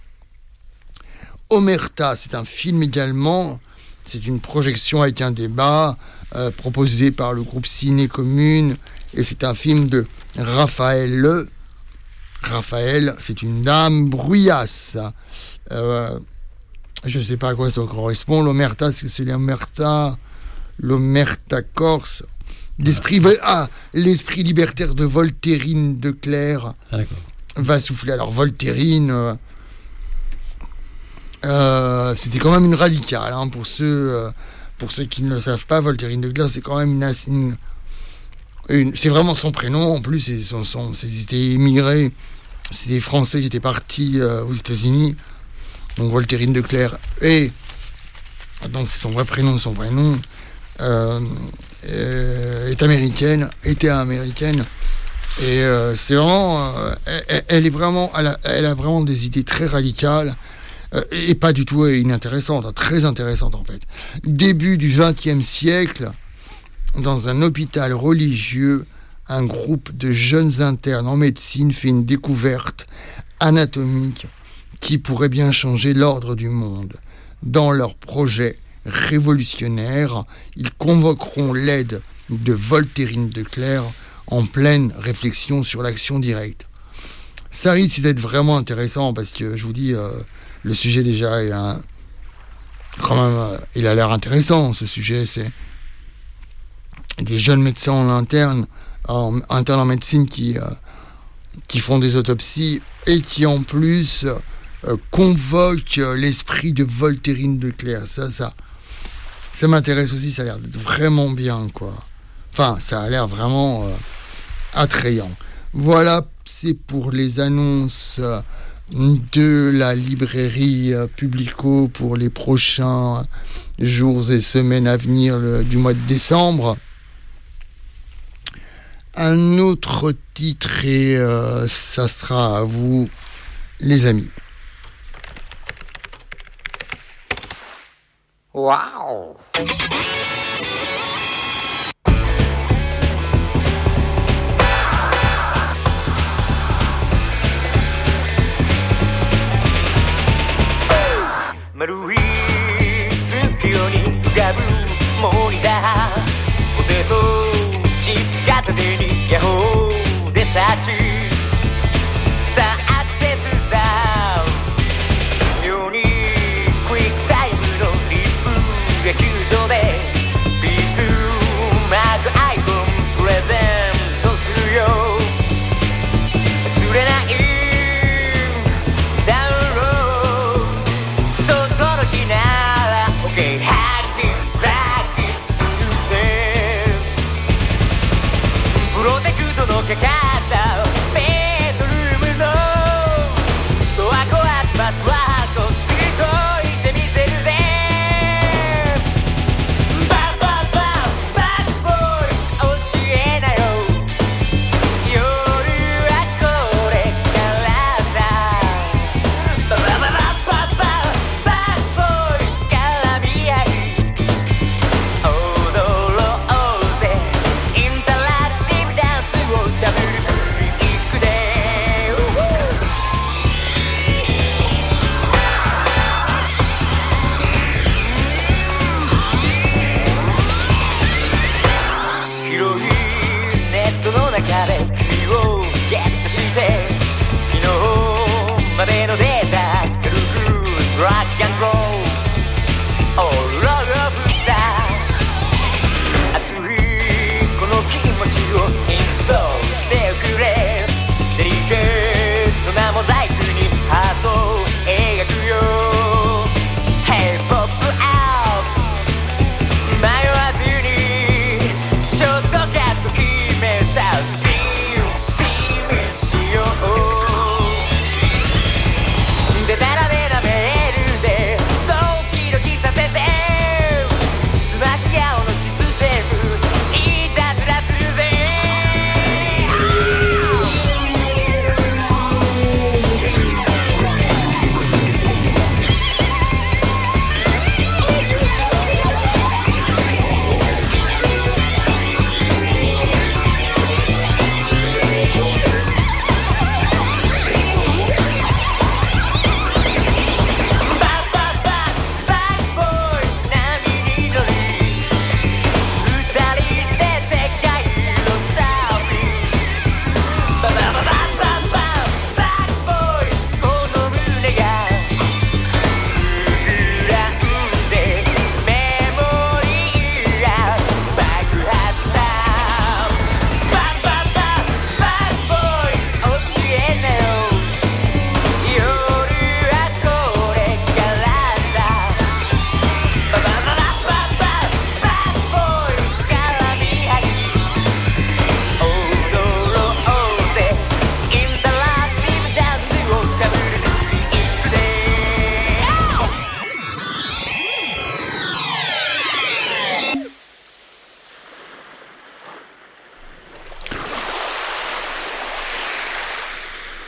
Omerta, c'est un film également. C'est une projection avec un débat proposé par le groupe Ciné Commune. Et c'est un film de Raphaël, c'est une dame bruyasse. Je ne sais pas à quoi ça correspond. L'Omerta, est-ce que c'est l'Omerta Corse? L'esprit libertaire de Voltairine de Clerc va souffler. Alors Voltairine, c'était quand même une radicale. Hein, pour ceux qui ne le savent pas, Voltairine de Clerc, c'est quand même c'est vraiment son prénom. En plus, c'était émigré. C'est des Français qui étaient partis aux États-Unis. Donc Voltairine de Clerc et donc c'est son vrai prénom, était américaine. Et c'est vraiment, elle a vraiment des idées très radicales et pas du tout inintéressantes, très intéressantes en fait. Début du XXe siècle, dans un hôpital religieux, un groupe de jeunes internes en médecine fait une découverte anatomique qui pourrait bien changer l'ordre du monde. Dans leur projet révolutionnaire, ils convoqueront l'aide de Voltairine de Cleyre en pleine réflexion sur l'action directe. Ça risque d'être vraiment intéressant parce que, je vous dis, le sujet déjà est quand même, il a l'air intéressant, ce sujet. C'est des jeunes médecins en interne en médecine qui font des autopsies et qui en plus convoquent l'esprit de Voltairine de Cleyre. Ça m'intéresse aussi, ça a l'air d'être vraiment bien, quoi. Enfin, ça a l'air vraiment attrayant. Voilà, c'est pour les annonces de la librairie Publico pour les prochains jours et semaines à venir du mois de décembre. Un autre titre et ça sera à vous, les amis. Wow! Marui tsukiyo ni ugabu mori da pote to chikata de ni yahoo desachi sa access sa yoni quick time no lipu ga kyuto de bisu mag icon present to suru yo tsurenaiかかったベッドルームのドア壊すパスワードすぐ解いてみせるぜバンバンバンバックボーイ教えなよ夜はこれからさバババババババックボーイ絡み合い踊ろうぜインタラクティブダンスをダブル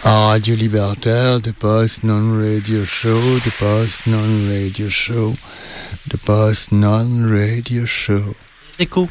Radio Libertaire, The Post Non-Radio Show, The Post Non-Radio Show, The Post Non-Radio Show. Écho.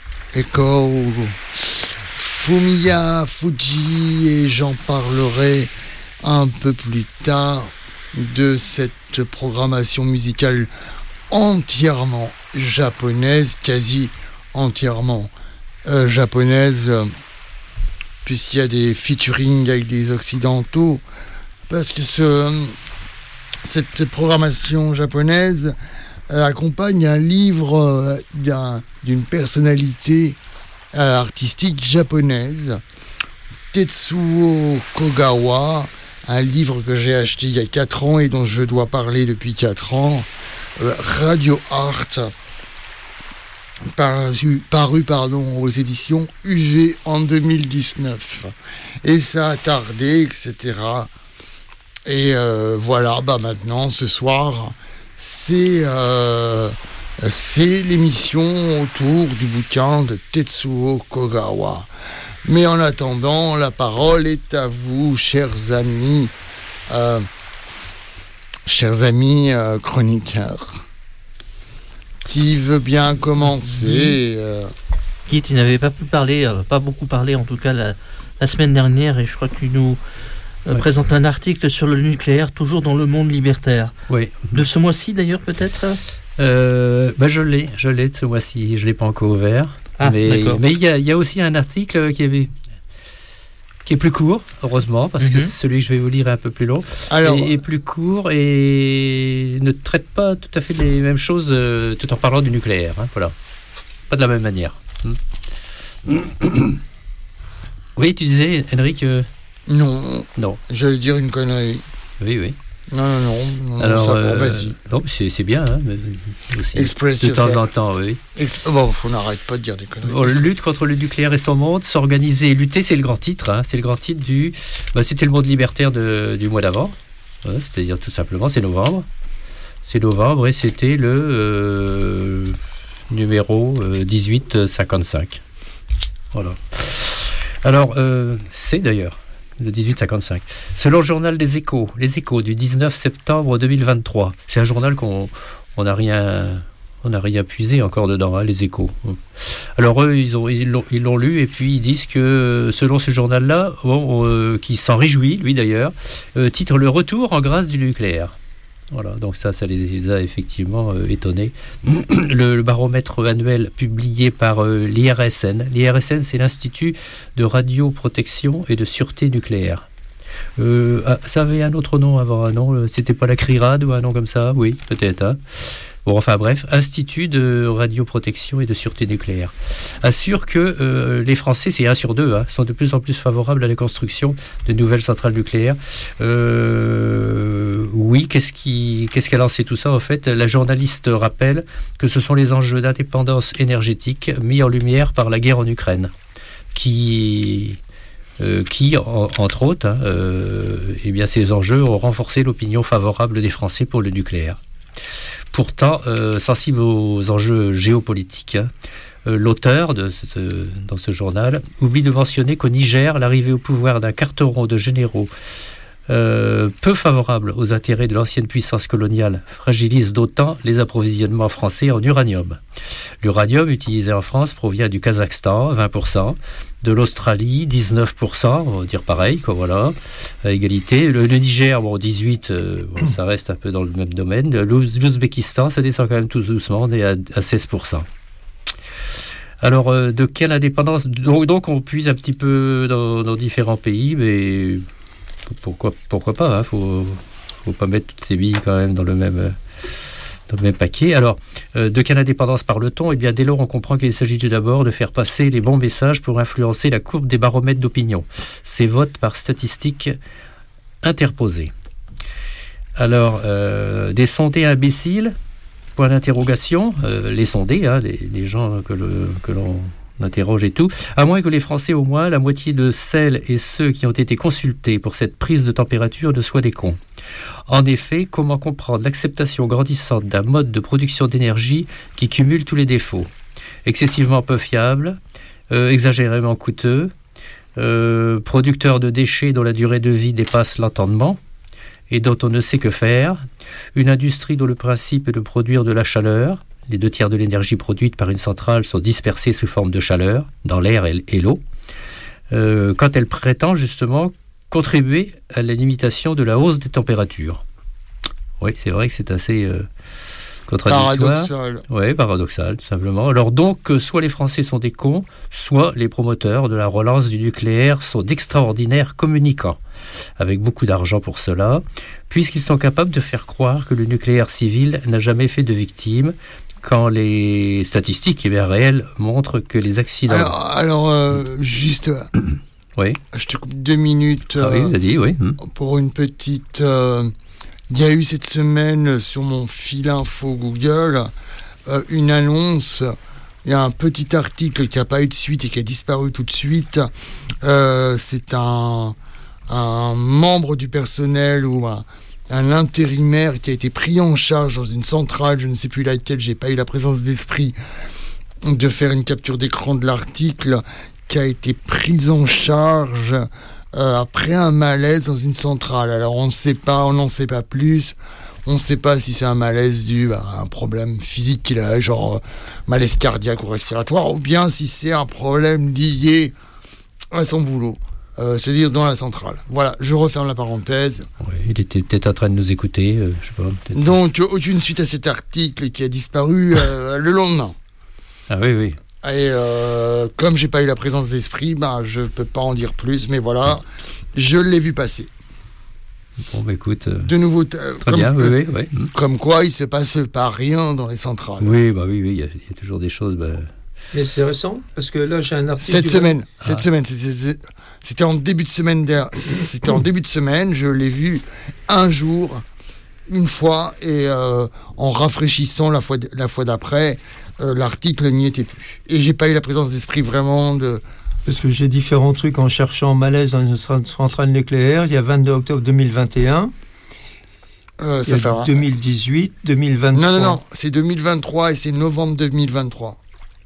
Fumiya Fuji, et j'en parlerai un peu plus tard de cette programmation musicale entièrement japonaise, quasi entièrement japonaise, puisqu'il y a des featuring avec des occidentaux, parce que cette programmation japonaise accompagne un livre d'une personnalité artistique japonaise, Tetsuo Kogawa, un livre que j'ai acheté il y a 4 ans et dont je dois parler depuis 4 ans, Radio Art, paru aux éditions UV en 2019. Et ça a tardé, etc. Et voilà, maintenant, ce soir, c'est l'émission autour du bouquin de Tetsuo Kogawa. Mais en attendant, la parole est à vous, chers amis chroniqueurs. Qui veut bien commencer Guy, tu n'avais pas beaucoup parlé en tout cas la semaine dernière, et je crois que tu nous présentes un article sur le nucléaire, toujours dans Le Monde Libertaire. Oui. De ce mois-ci d'ailleurs, peut-être je l'ai de ce mois-ci, je ne l'ai pas encore ouvert. Mais il y a aussi un article qui est plus court, heureusement, parce que celui que je vais vous lire est un peu plus long. Est plus court et ne traite pas tout à fait les mêmes choses tout en parlant du nucléaire. Voilà. Pas de la même manière. Oui, tu disais, Henrik Non. J'allais dire une connerie. Oui. Non, alors, ça va, vas-y. Non, c'est bien, mais aussi, Express de yourself. temps en temps, oui. On n'arrête pas de dire des conneries. Lutte contre le nucléaire et son monde, s'organiser et lutter, c'est le grand titre. C'est le grand titre c'était le monde libertaire du mois d'avant. C'est-à-dire tout simplement, c'est novembre. Et c'était le numéro 1855. Voilà. Alors, c'est d'ailleurs le 1855. Selon le journal des Échos, les Échos du 19 septembre 2023. C'est un journal qu'on n'a rien puisé encore dedans, les Échos. Alors eux, ils l'ont lu et puis ils disent que selon ce journal-là, qui s'en réjouit, lui d'ailleurs, titre Le retour en grâce du nucléaire. Voilà, donc ça les a effectivement étonnés. Le baromètre annuel publié par l'IRSN. L'IRSN, c'est l'Institut de radioprotection et de sûreté nucléaire. Ça avait un autre nom avant, un nom, c'était pas la CRIRAD ou un nom comme ça? Oui, peut-être. Bon, enfin bref, Institut de radioprotection et de sûreté nucléaire assure que les Français, c'est 1 sur 2, sont de plus en plus favorables à la construction de nouvelles centrales nucléaires. Oui, qu'est-ce qu'a lancé tout ça en fait? La journaliste rappelle que ce sont les enjeux d'indépendance énergétique mis en lumière par la guerre en Ukraine, qui entre autres, ces enjeux ont renforcé l'opinion favorable des Français pour le nucléaire. Pourtant, sensible aux enjeux géopolitiques, l'auteur dans ce journal oublie de mentionner qu'au Niger, l'arrivée au pouvoir d'un carteron de généraux peu favorable aux intérêts de l'ancienne puissance coloniale fragilise d'autant les approvisionnements français en uranium. L'uranium utilisé en France provient du Kazakhstan, 20%, de l'Australie, 19%, on va dire pareil, voilà, à égalité. Le Niger, 18%, ça reste un peu dans le même domaine. L'Ouzbékistan, ça descend quand même tout doucement, on est à 16%. Alors, de quelle indépendance? Donc, on puise un petit peu dans différents pays, mais pourquoi pas, faut pas mettre toutes ces billes quand même dans le même paquet. Alors, de quelle indépendance parle-t-on? Dès lors, on comprend qu'il s'agit tout d'abord de faire passer les bons messages pour influencer la courbe des baromètres d'opinion. Ces votes par statistiques interposées. Alors, des sondés imbéciles? Point d'interrogation. Les sondés, les gens que l'on interroge et tout, à moins que les Français, au moins, la moitié de celles et ceux qui ont été consultés pour cette prise de température ne soient des cons. En effet, comment comprendre l'acceptation grandissante d'un mode de production d'énergie qui cumule tous les défauts? Excessivement peu fiable, exagérément coûteux, producteur de déchets dont la durée de vie dépasse l'entendement et dont on ne sait que faire, une industrie dont le principe est de produire de la chaleur. Les 2/3 de l'énergie produite par une centrale sont dispersés sous forme de chaleur dans l'air et l'eau, quand elle prétend justement contribuer à la limitation de la hausse des températures. Oui, c'est vrai que c'est assez contradictoire. Paradoxal. Oui, paradoxal, tout simplement. Alors donc, soit les Français sont des cons, soit les promoteurs de la relance du nucléaire sont d'extraordinaires communicants, avec beaucoup d'argent pour cela, puisqu'ils sont capables de faire croire que le nucléaire civil n'a jamais fait de victimes, quand les statistiques réelles montrent que les accidents... Alors juste... Oui. Je te coupe 2 minutes. Ah oui, vas-y, oui. Pour une petite... Il y a eu cette semaine sur mon fil info Google une annonce. Il y a un petit article qui n'a pas eu de suite et qui a disparu tout de suite. C'est un membre du personnel ou un intérimaire qui a été pris en charge dans une centrale, je ne sais plus laquelle, j'ai pas eu la présence d'esprit de faire une capture d'écran de l'article, qui a été pris en charge après un malaise dans une centrale. Alors on n'en sait pas plus. On ne sait pas si c'est un malaise dû à un problème physique qu'il a, genre malaise cardiaque ou respiratoire, ou bien si c'est un problème lié à son boulot. C'est-à-dire dans la centrale. Voilà, je referme la parenthèse. Oui, il était peut-être en train de nous écouter, je sais pas. Peut-être. Donc, aucune suite à cet article qui a disparu le lendemain. Ah oui, oui. Et comme j'ai pas eu la présence d'esprit, je peux pas en dire plus, mais voilà, je l'ai vu passer. Bon, écoute. De nouveau, très bien, oui. Comme quoi, il se passe pas rien dans les centrales. Oui, il y a toujours des choses. Mais c'est récent, parce que là, j'ai un article. Cette semaine, c'était en début de semaine. C'était en début de semaine. Je l'ai vu un jour, une fois, et en rafraîchissant la fois d'après, l'article n'y était plus. Et j'ai pas eu la présence d'esprit vraiment de. Parce que j'ai différents trucs en cherchant malaise dans une centrale nucléaire. Il y a 22 octobre 2021. Ça fait 2018, 2023. Non, c'est 2023 et c'est novembre 2023.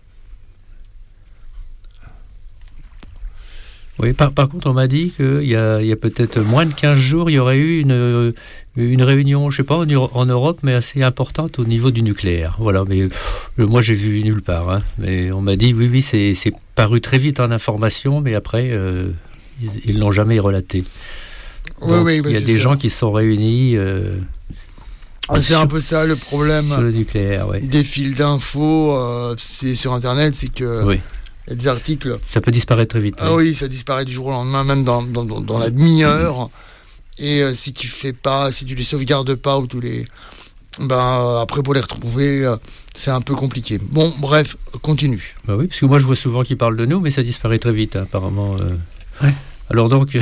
Oui, par contre, on m'a dit qu'il y a peut-être moins de 15 jours, il y aurait eu une réunion, je sais pas, en Europe, mais assez importante au niveau du nucléaire. Voilà, mais moi, j'ai vu nulle part. Hein. Mais on m'a dit, oui, c'est paru très vite en information, mais après, ils l'ont jamais relaté. Donc, il y a des gens qui se sont réunis... c'est un peu ça le problème sur le nucléaire, des fils d'infos c'est sur Internet, c'est que... Oui. Il y a des articles. Ça peut disparaître très vite. Ah oui, ça disparaît du jour au lendemain, même dans la demi-heure. Et si tu les sauvegardes pas ou après pour les retrouver, c'est un peu compliqué. Bon, bref, continue. Bah oui, parce que moi je vois souvent qu'ils parlent de nous, mais ça disparaît très vite, hein, apparemment. Ouais. Alors donc,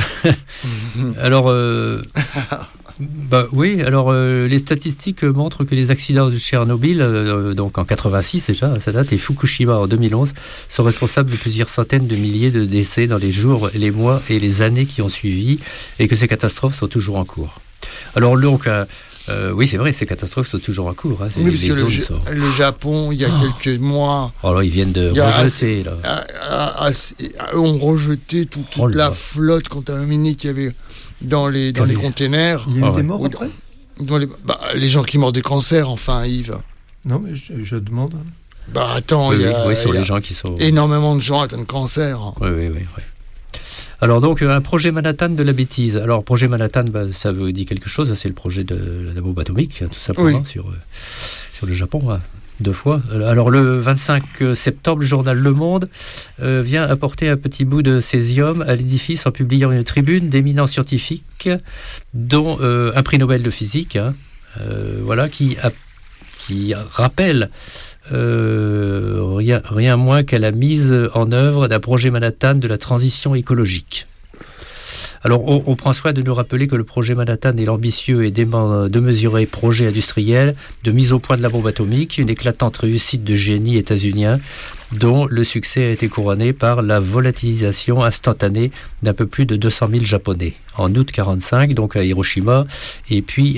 les statistiques montrent que les accidents de Tchernobyl, donc en 86 déjà, ça date, et Fukushima en 2011, sont responsables de plusieurs centaines de milliers de décès dans les jours, les mois et les années qui ont suivi, et que ces catastrophes sont toujours en cours. Alors donc, oui, c'est vrai, ces catastrophes sont toujours en cours. Hein, oui, parce que le Japon, il y a quelques mois... Oh là, ils viennent de rejeter. On rejetait toute la flotte contaminée qu'il y avait dans les containers. Il y a eu des morts après les gens qui meurent de cancer, enfin, Yves. Non, mais je demande. Attends, sur les gens qui sont... énormément de gens atteints de cancer. Oui. Alors donc, un projet Manhattan de la bêtise. Alors, projet Manhattan, ça veut dire quelque chose, c'est le projet de la bombe atomique, tout simplement, sur le Japon, 2 fois. Alors, le 25 septembre, le journal Le Monde vient apporter un petit bout de césium à l'édifice en publiant une tribune d'éminents scientifiques, dont un prix Nobel de physique, qui rappelle rien moins qu'à la mise en œuvre d'un projet Manhattan de la transition écologique. Alors, on prend soin de nous rappeler que le projet Manhattan est l'ambitieux et démesuré projet industriel de mise au point de la bombe atomique, une éclatante réussite de génie états-unien dont le succès a été couronné par la volatilisation instantanée d'un peu plus de 200 000 Japonais. En août 1945, donc à Hiroshima, et puis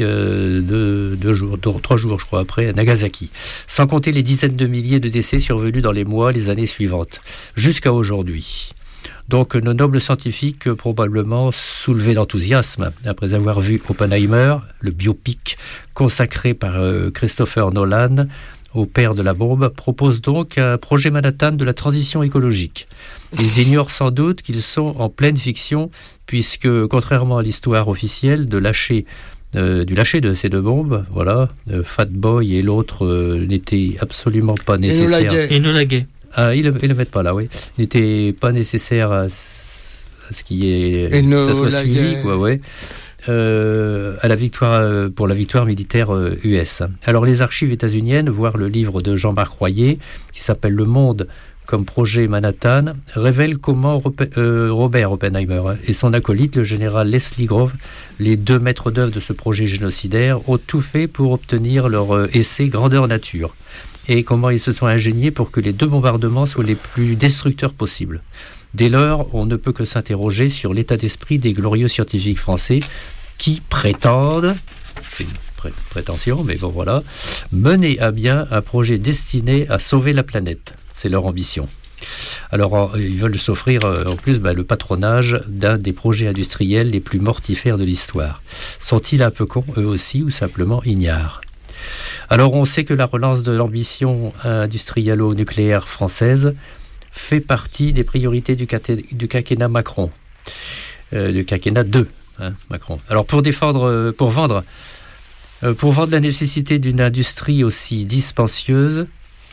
3 jours, je crois, après, à Nagasaki. Sans compter les dizaines de milliers de décès survenus dans les mois, les années suivantes, jusqu'à aujourd'hui. Donc nos nobles scientifiques probablement soulevés d'enthousiasme après avoir vu Oppenheimer, le biopic consacré par Christopher Nolan au père de la bombe, proposent donc un projet Manhattan de la transition écologique. Ils ignorent sans doute qu'ils sont en pleine fiction puisque contrairement à l'histoire officielle du lâcher de ces deux bombes, voilà, Fat Boy et l'autre n'étaient absolument pas nécessaires. Enola Gay. Ah, ils le mettent pas là, oui. N'était pas nécessaire à ce qui est ça soit suivi, quoi, ouais. À la victoire pour la victoire militaire US. Alors les archives états-uniennes, voire le livre de Jean-Marc Royer qui s'appelle Le Monde comme projet Manhattan, révèle comment Robert Oppenheimer et son acolyte, le général Leslie Groves, les deux maîtres d'œuvre de ce projet génocidaire, ont tout fait pour obtenir leur essai grandeur nature. Et comment ils se sont ingéniés pour que les deux bombardements soient les plus destructeurs possibles. Dès lors, on ne peut que s'interroger sur l'état d'esprit des glorieux scientifiques français qui prétendent, c'est une prétention, mais bon voilà, mener à bien un projet destiné à sauver la planète. C'est leur ambition. Alors, ils veulent s'offrir en plus le patronage d'un des projets industriels les plus mortifères de l'histoire. Sont-ils un peu cons, eux aussi, ou simplement ignares ? Alors on sait que la relance de l'ambition industriello-nucléaire française fait partie des priorités du quinquennat Macron, du quinquennat 2, Macron. Alors pour vendre la nécessité d'une industrie aussi dispendieuse,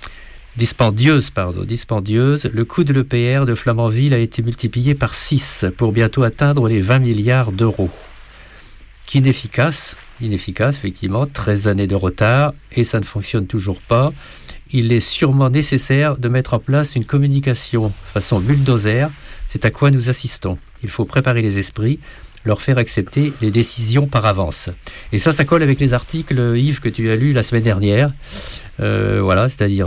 le coût de l'EPR de Flamanville a été multiplié par 6 pour bientôt atteindre les 20 milliards d'euros. Inefficace, effectivement, 13 années de retard, et ça ne fonctionne toujours pas. Il est sûrement nécessaire de mettre en place une communication façon bulldozer, c'est à quoi nous assistons. Il faut préparer les esprits, leur faire accepter les décisions par avance. Et ça colle avec les articles, Yves, que tu as lus la semaine dernière. Voilà, c'est-à-dire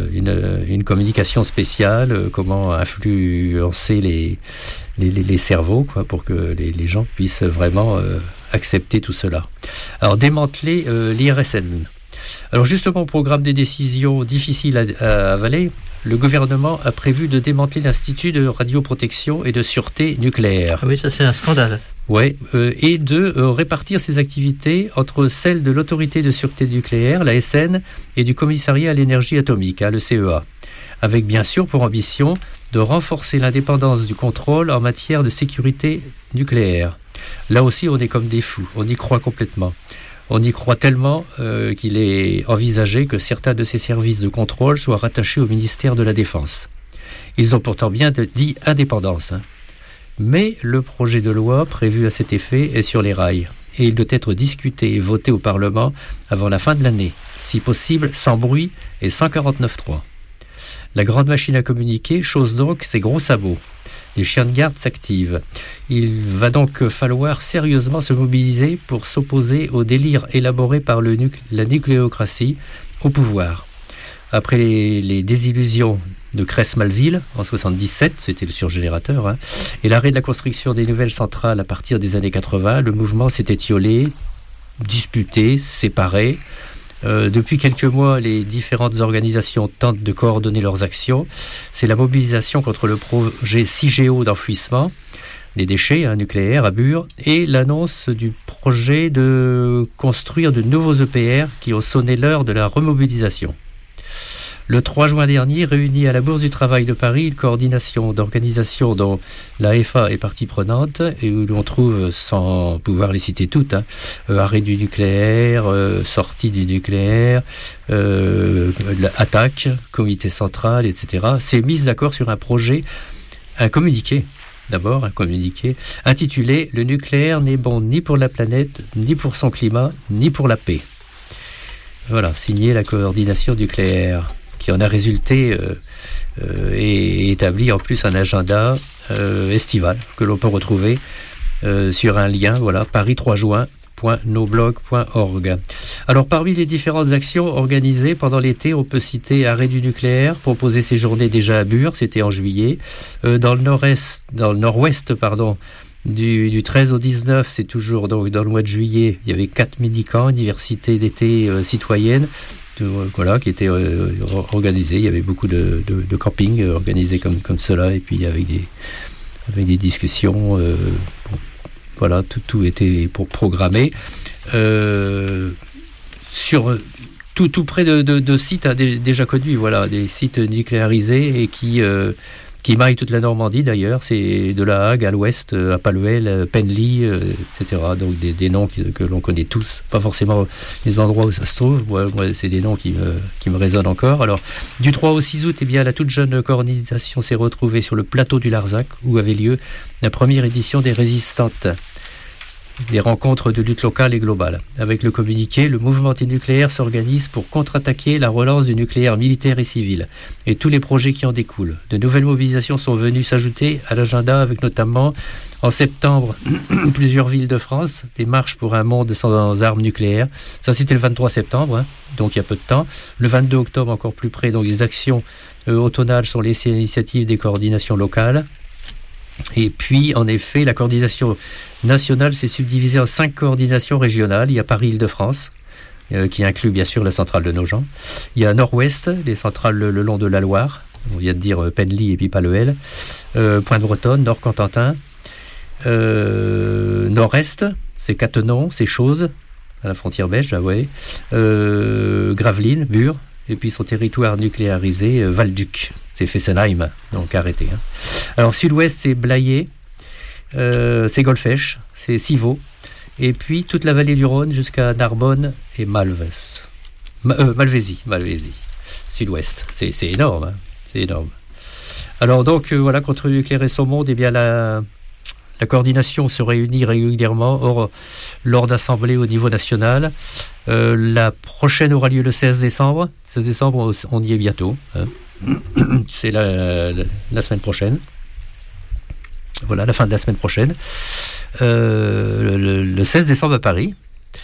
une communication spéciale, comment influencer les cerveaux, quoi, pour que les gens puissent vraiment accepter tout cela. Alors, démanteler l'IRSN. Alors justement, au programme des décisions difficiles à avaler, le gouvernement a prévu de démanteler l'Institut de radioprotection et de sûreté nucléaire. Ah oui, ça c'est un scandale. Ouais, et de répartir ses activités entre celles de l'autorité de sûreté nucléaire, la SN, et du commissariat à l'énergie atomique, le CEA, avec bien sûr pour ambition de renforcer l'indépendance du contrôle en matière de sécurité nucléaire. Là aussi, on est comme des fous, on y croit complètement. On y croit tellement qu'il est envisagé que certains de ces services de contrôle soient rattachés au ministère de la Défense. Ils ont pourtant bien dit indépendance. Mais le projet de loi prévu à cet effet est sur les rails. Et il doit être discuté et voté au Parlement avant la fin de l'année. Si possible, sans bruit et sans 49.3. La grande machine à communiquer chausse donc ses gros sabots. Les chiens de garde s'activent. Il va donc falloir sérieusement se mobiliser pour s'opposer au délire élaboré par la nucléocratie au pouvoir. Après les désillusions de Cress-Malville en 1977, c'était le surgénérateur, et l'arrêt de la construction des nouvelles centrales à partir des années 80, le mouvement s'est étiolé, disputé, séparé. Depuis quelques mois, les différentes organisations tentent de coordonner leurs actions. C'est la mobilisation contre le projet CIGEO d'enfouissement des déchets nucléaires à Bure et l'annonce du projet de construire de nouveaux EPR qui ont sonné l'heure de la remobilisation. Le 3 juin dernier, réunie à la Bourse du Travail de Paris, une coordination d'organisations dont l'AFA est partie prenante et où l'on trouve, sans pouvoir les citer toutes, arrêt du nucléaire, sortie du nucléaire, attaque, comité central, etc., s'est mise d'accord sur un projet, un communiqué, intitulé « Le nucléaire n'est bon ni pour la planète, ni pour son climat, ni pour la paix ». Voilà, signé la coordination nucléaire, qui en a résulté et établi en plus un agenda estival que l'on peut retrouver sur un lien, voilà, paris3juin.noblog.org. Alors parmi les différentes actions organisées pendant l'été, on peut citer arrêt du nucléaire, proposer ces journées déjà à Bure, c'était en juillet, dans le nord-ouest, du 13 au 19, c'est toujours donc dans le mois de juillet, il y avait 4 mini-camps, université d'été citoyenne, voilà, qui étaient organisés. Il y avait beaucoup de campings organisés comme cela, et puis avec avec des discussions. Voilà, tout était programmé. Sur tout près de sites déjà connus, voilà, des sites nucléarisés et qui maillent toute la Normandie d'ailleurs. C'est de La Hague à l'ouest, à Palluel, Penly, etc. Donc des noms que l'on connaît tous, pas forcément les endroits où ça se trouve. Moi, c'est des noms qui me résonnent encore. Alors, du 3 au 6 août, la toute jeune coordination s'est retrouvée sur le plateau du Larzac, où avait lieu la première édition des Résistantes, des rencontres de lutte locale et globale. Avec le communiqué, le mouvement antinucléaire s'organise pour contre-attaquer la relance du nucléaire militaire et civil et tous les projets qui en découlent. De nouvelles mobilisations sont venues s'ajouter à l'agenda avec notamment, en septembre, plusieurs villes de France, des marches pour un monde sans armes nucléaires. Ça, c'était le 23 septembre, donc il y a peu de temps. Le 22 octobre, encore plus près, donc les actions automnales sont laissées à l'initiative des coordinations locales. Et puis, en effet, la coordination nationale s'est subdivisée en 5 coordinations régionales. Il y a Paris-Île-de-France, qui inclut bien sûr la centrale de Nogent. Il y a Nord-Ouest, les centrales le long de la Loire. On vient de dire Penly et puis Palluel. Pointe-Bretonne, Nord-Cotentin. Nord-Est, c'est Cattenom, c'est Chooz, à la frontière belge, là, ouais. Gravelines, Bure. Et puis son territoire nucléarisé, Val-Duc. C'est Fessenheim, donc arrêté. Alors, sud-ouest, c'est Blayais, c'est Golfech, c'est Civaux, et puis toute la vallée du Rhône jusqu'à Narbonne et Malvézy. Sud-ouest, c'est énorme, c'est énorme. Alors, donc, voilà, contre le nucléaire et son monde, la coordination se réunit régulièrement lors d'assemblées au niveau national. La prochaine aura lieu le 16 décembre. 16 décembre, on y est bientôt. C'est la semaine prochaine. Voilà, la fin de la semaine prochaine. Le 16 décembre à Paris.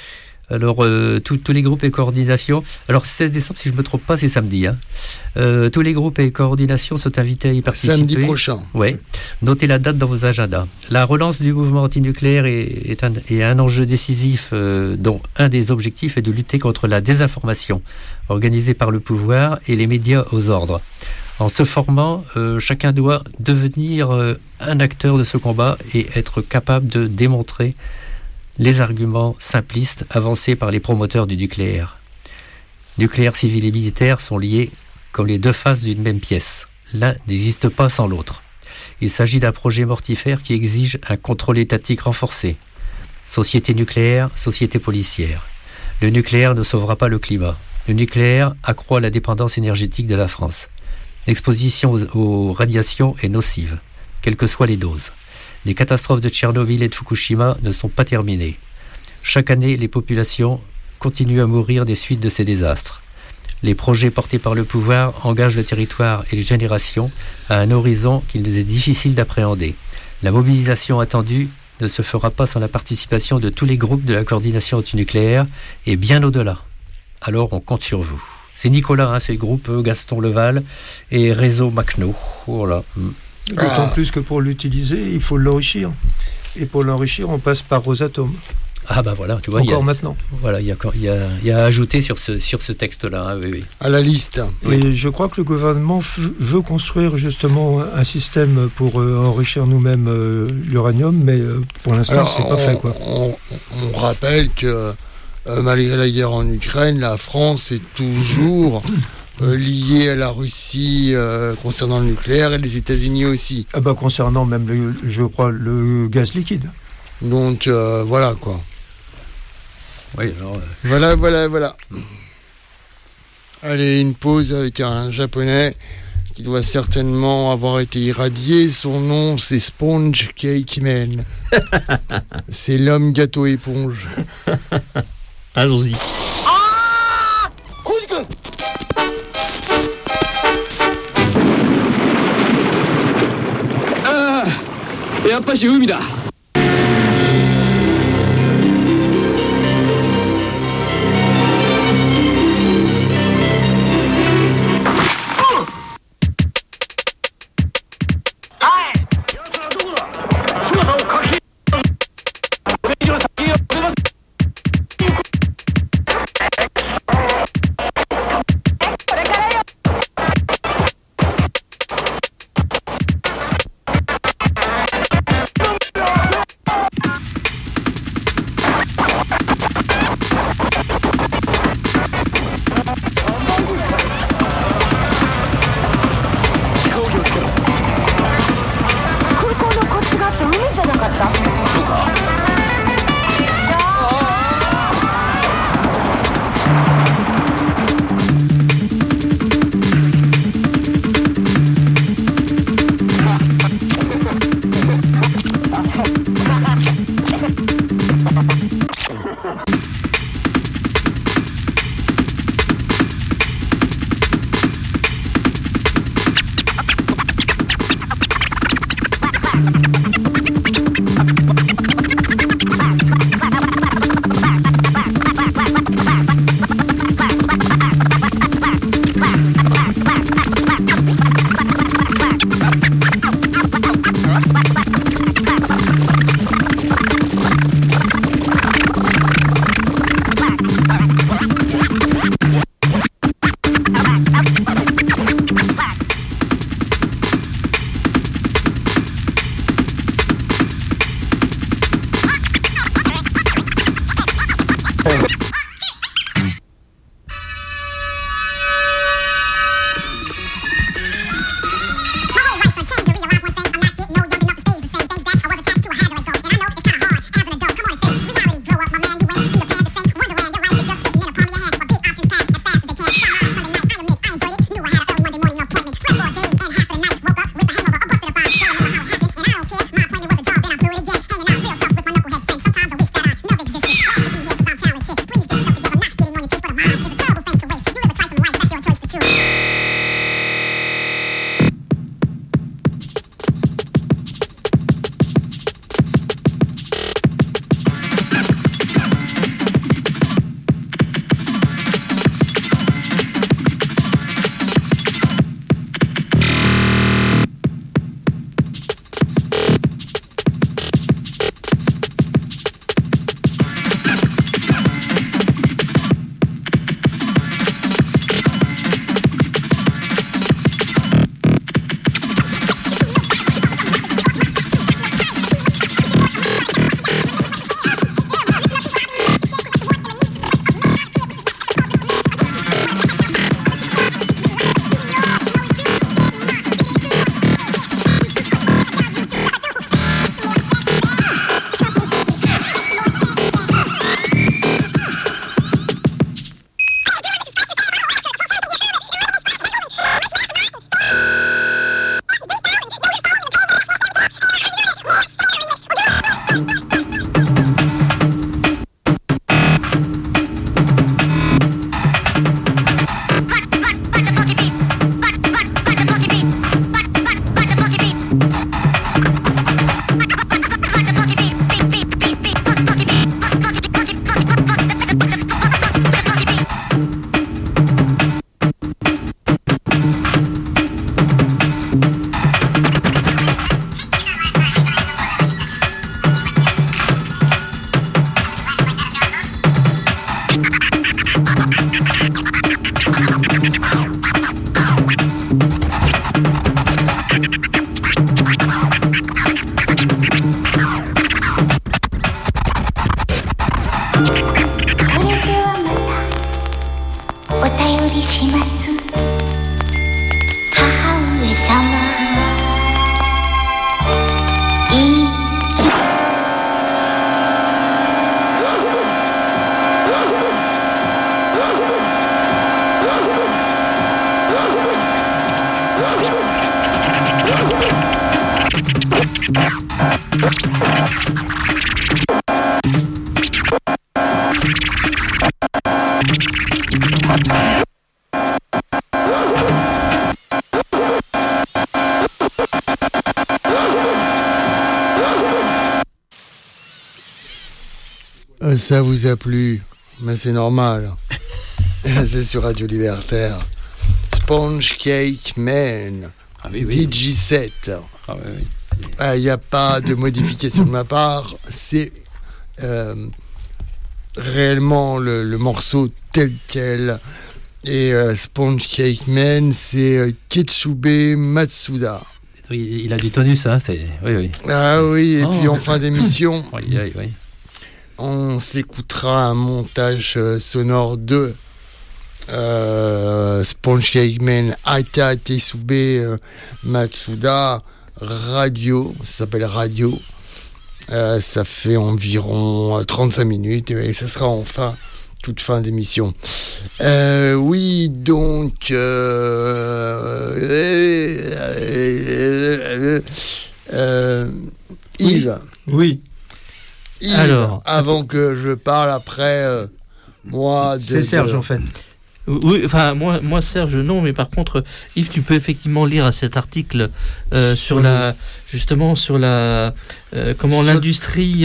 Alors, tous les groupes et coordinations... Alors, 16 décembre, si je ne me trompe pas, c'est samedi. Tous les groupes et coordinations sont invités à y participer. Samedi prochain. Oui. Notez la date dans vos agendas. La relance du mouvement antinucléaire est un enjeu décisif dont un des objectifs est de lutter contre la désinformation organisée par le pouvoir et les médias aux ordres. En se formant, chacun doit devenir un acteur de ce combat et être capable de démontrer les arguments simplistes avancés par les promoteurs du nucléaire. Nucléaire civil et militaire sont liés comme les deux faces d'une même pièce. L'un n'existe pas sans l'autre. Il s'agit d'un projet mortifère qui exige un contrôle étatique renforcé. Société nucléaire, société policière. Le nucléaire ne sauvera pas le climat. Le nucléaire accroît la dépendance énergétique de la France. L'exposition aux radiations est nocive, quelles que soient les doses. Les catastrophes de Tchernobyl et de Fukushima ne sont pas terminées. Chaque année, les populations continuent à mourir des suites de ces désastres. Les projets portés par le pouvoir engagent le territoire et les générations à un horizon qu'il nous est difficile d'appréhender. La mobilisation attendue ne se fera pas sans la participation de tous les groupes de la coordination antinucléaire et bien au-delà. Alors on compte sur vous. C'est Nicolas, c'est le groupe Gaston Leval et Réseau Macno. Voilà. D'autant plus que pour l'utiliser, il faut l'enrichir. Et pour l'enrichir, on passe par Rosatom. Ah bah voilà, tu vois. Encore maintenant. Voilà, il y a à ajouter sur ce texte-là. Oui. À la liste. Et je crois que le gouvernement veut construire justement un système pour enrichir nous-mêmes l'uranium, mais pour l'instant, c'est pas fait, quoi. On rappelle que malgré la guerre en Ukraine, la France est toujours liée à la Russie concernant le nucléaire et les États-Unis aussi. Ah bah concernant même, je crois, le gaz liquide. Donc voilà quoi. Oui, alors, Voilà. Allez, une pause avec un japonais qui doit certainement avoir été irradié. Son nom, c'est Sponge Cake Man. C'est l'homme gâteau éponge. Allons-y. やっぱし海だ。 Ça vous a plu, mais c'est normal. C'est sur Radio Libertaire. Sponge Cake Man, DJ7. Il n'y a pas de modification de ma part. C'est réellement le morceau tel quel. Et Sponge Cake Man, c'est Ketsube Matsuda. Il a du tonus, hein, c'est... Oui. Ah oui, et puis en fin d'émission... Oui. On s'écoutera un montage sonore de Sponge Cake Man, Ata Ketsube Matsuda, Radio, ça s'appelle Radio. Ça fait environ 35 minutes et ça sera enfin toute fin d'émission. Oui, donc... Yves. Oui. Yves, alors, avant que je parle après, moi... C'est Serge, en fait. Oui, enfin, moi, Serge, non, mais par contre, Yves, tu peux effectivement lire cet article sur comment l'industrie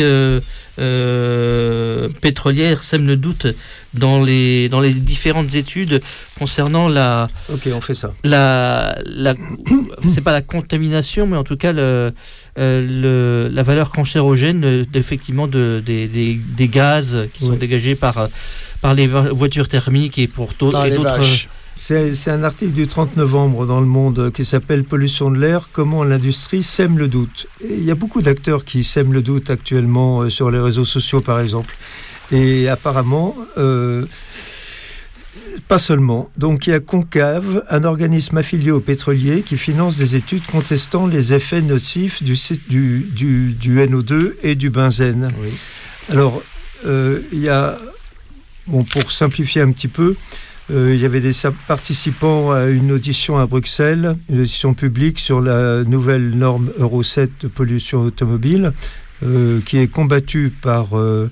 pétrolière sème le doute dans les différentes études concernant la... Ok, on fait ça. C'est pas la contamination, mais en tout cas la valeur cancérogène effectivement des gaz qui sont dégagés par les voitures thermiques et pour d'autres... C'est un article du 30 novembre dans Le Monde qui s'appelle « Pollution de l'air, comment l'industrie sème le doute ». Il y a beaucoup d'acteurs qui sèment le doute actuellement sur les réseaux sociaux, par exemple. Et apparemment, pas seulement. Donc il y a Concave, un organisme affilié aux pétroliers qui finance des études contestant les effets nocifs du NO2 et du benzène. Oui. Alors, il y a... Bon, pour simplifier un petit peu, il y avait des participants à une audition à Bruxelles, une audition publique sur la nouvelle norme Euro 7 de pollution automobile, qui est combattue par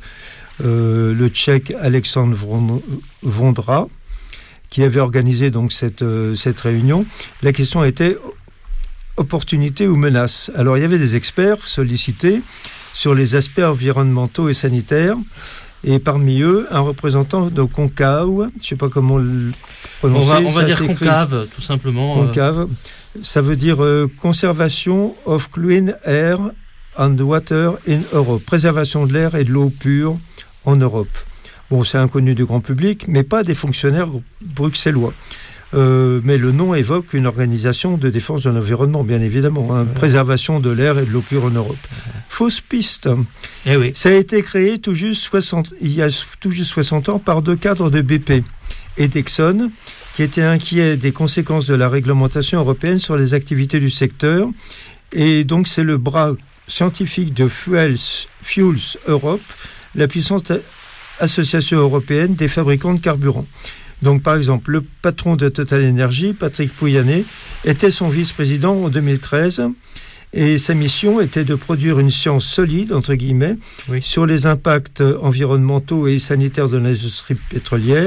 le Tchèque Alexandre Vondra, qui avait organisé donc cette réunion. La question était opportunité ou menace. Alors il y avait des experts sollicités sur les aspects environnementaux et sanitaires. Et parmi eux, un représentant de Concave, je ne sais pas comment le prononcer. On va dire Concave, tout simplement. Concave, ça veut dire Conservation of Clean Air and Water in Europe. Préservation de l'air et de l'eau pure en Europe. Bon, c'est inconnu du grand public, mais pas des fonctionnaires bruxellois. Mais le nom évoque une organisation de défense de l'environnement, bien évidemment. Préservation de l'air et de l'eau pure en Europe. Fausse piste. Eh oui. Ça a été créé il y a tout juste 60 ans par deux cadres de BP et d'Exxon qui étaient inquiets des conséquences de la réglementation européenne sur les activités du secteur. Et donc c'est le bras scientifique de Fuels Europe, la puissante association européenne des fabricants de carburant. Donc, par exemple, le patron de Total Energy, Patrick Pouyanné, était son vice-président en 2013 et sa mission était de produire une science solide, entre guillemets, sur les impacts environnementaux et sanitaires de l'industrie pétrolière.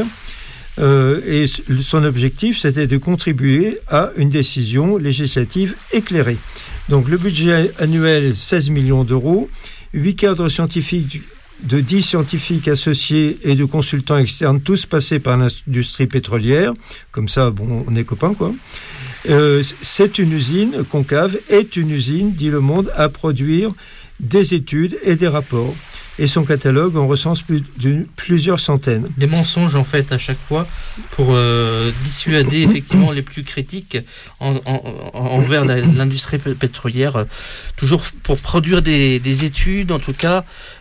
Et son objectif, c'était de contribuer à une décision législative éclairée. Donc, le budget annuel, 16 millions d'euros, 8 cadres scientifiques de 10 scientifiques associés et de consultants externes, tous passés par l'industrie pétrolière. Comme ça, bon, on est copains, quoi. C'est une usine, Concave est une usine, dit Le Monde, à produire des études et des rapports. Et son catalogue en recense plusieurs centaines. Des mensonges, en fait, à chaque fois, pour dissuader, effectivement, les plus critiques envers l'industrie pétrolière. Toujours pour produire des études, en tout cas,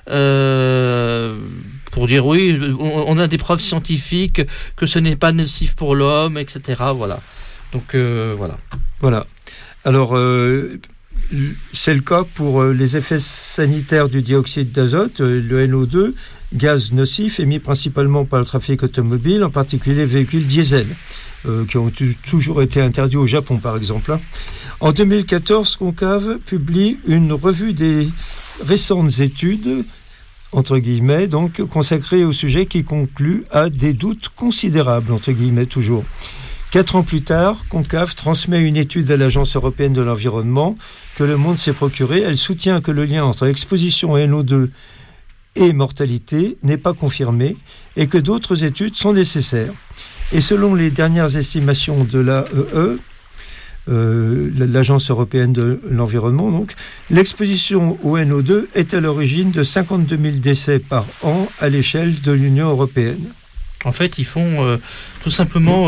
pour dire, oui, on a des preuves scientifiques que ce n'est pas nocif pour l'homme, etc. Voilà. Donc, voilà. Voilà. Alors... c'est le cas pour les effets sanitaires du dioxyde d'azote, le NO2, gaz nocif émis principalement par le trafic automobile, en particulier les véhicules diesel. qui ont toujours été interdits au Japon, par exemple. En 2014, Concave publie une revue des récentes études, entre guillemets, donc consacrée au sujet qui conclut à des doutes considérables, entre guillemets, toujours. 4 ans plus tard, Concave transmet une étude à l'Agence européenne de l'environnement que Le Monde s'est procurée. Elle soutient que le lien entre exposition à NO2 et mortalité n'est pas confirmé et que d'autres études sont nécessaires. Et selon les dernières estimations de l'AEE, l'Agence européenne de l'environnement, donc, l'exposition au NO2 est à l'origine de 52 000 décès par an à l'échelle de l'Union européenne. En fait, ils font tout simplement...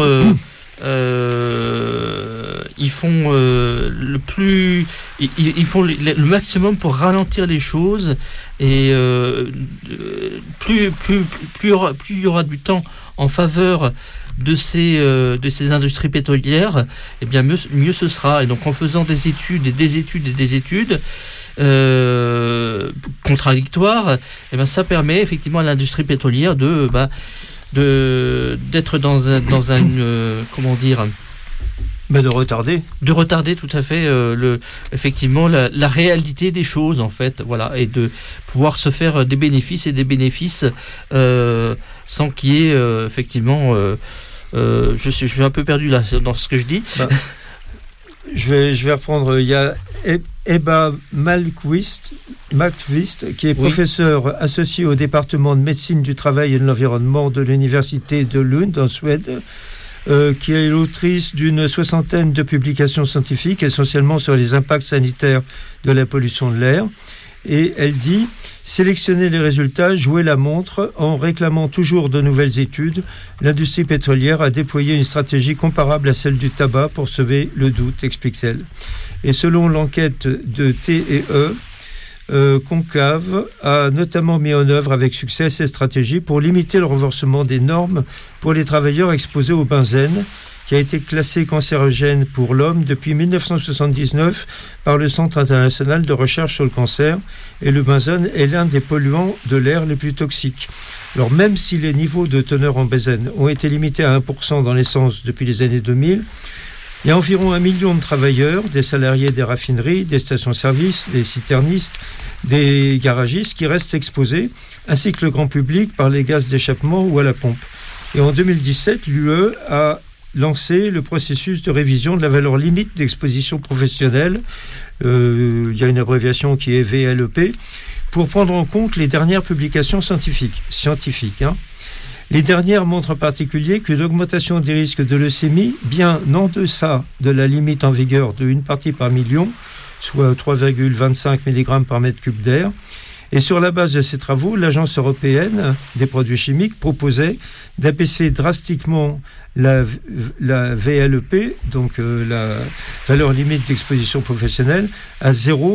ils font le maximum pour ralentir les choses et plus il y aura du temps en faveur de ces industries pétrolières, et bien mieux ce sera. Et donc en faisant des études et des études et des études contradictoires, et bien ça permet effectivement à l'industrie pétrolière d'être dans un comment dire, de retarder tout à fait effectivement la réalité des choses, en fait, voilà, et de pouvoir se faire des bénéfices sans qu'il y ait effectivement je suis un peu perdu là dans ce que je dis. Je vais reprendre. Il y a Ebba Malmqvist, qui est professeur associé au département de médecine du travail et de l'environnement de l'université de Lund en Suède, qui est l'autrice d'une 60aine de publications scientifiques, essentiellement sur les impacts sanitaires de la pollution de l'air. Et elle dit: sélectionner les résultats, jouer la montre, en réclamant toujours de nouvelles études. L'industrie pétrolière a déployé une stratégie comparable à celle du tabac pour semer le doute, explique-t-elle. Et selon l'enquête de TEE, Concave a notamment mis en œuvre avec succès ces stratégies pour limiter le renversement des normes pour les travailleurs exposés au benzène, qui a été classé cancérogène pour l'homme depuis 1979 par le Centre international de recherche sur le cancer, et le benzène est l'un des polluants de l'air les plus toxiques. Alors même si les niveaux de teneur en benzène ont été limités à 1% dans l'essence depuis les années 2000, il y a environ 1 million de travailleurs, des salariés des raffineries, des stations-service, des citernistes, des garagistes qui restent exposés, ainsi que le grand public par les gaz d'échappement ou à la pompe. Et en 2017, l'UE a lancé le processus de révision de la valeur limite d'exposition professionnelle, il y a une abréviation qui est VLEP, pour prendre en compte les dernières publications scientifiques. Les dernières montrent en particulier qu'une augmentation des risques de leucémie, bien en deçà de la limite en vigueur de 1 partie par million, soit 3,25 mg par mètre cube d'air. Et sur la base de ces travaux, l'Agence européenne des produits chimiques proposait d'abaisser drastiquement la VLEP, donc la valeur limite d'exposition professionnelle, à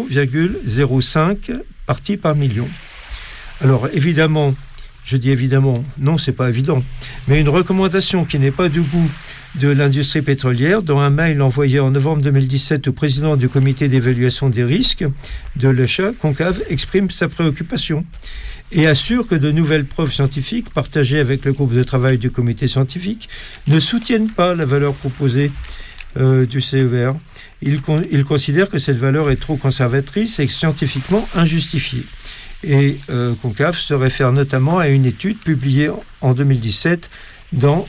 0,05 parties par million. Alors évidemment, je dis évidemment, non, c'est pas évident, mais une recommandation qui n'est pas du goût de l'industrie pétrolière, dans un mail envoyé en novembre 2017 au président du comité d'évaluation des risques de l'ECHA, Concave exprime sa préoccupation et assure que de nouvelles preuves scientifiques partagées avec le groupe de travail du comité scientifique ne soutiennent pas la valeur proposée du CER. Il considère que cette valeur est trop conservatrice et scientifiquement injustifiée. Et Concave se réfère notamment à une étude publiée en 2017 dans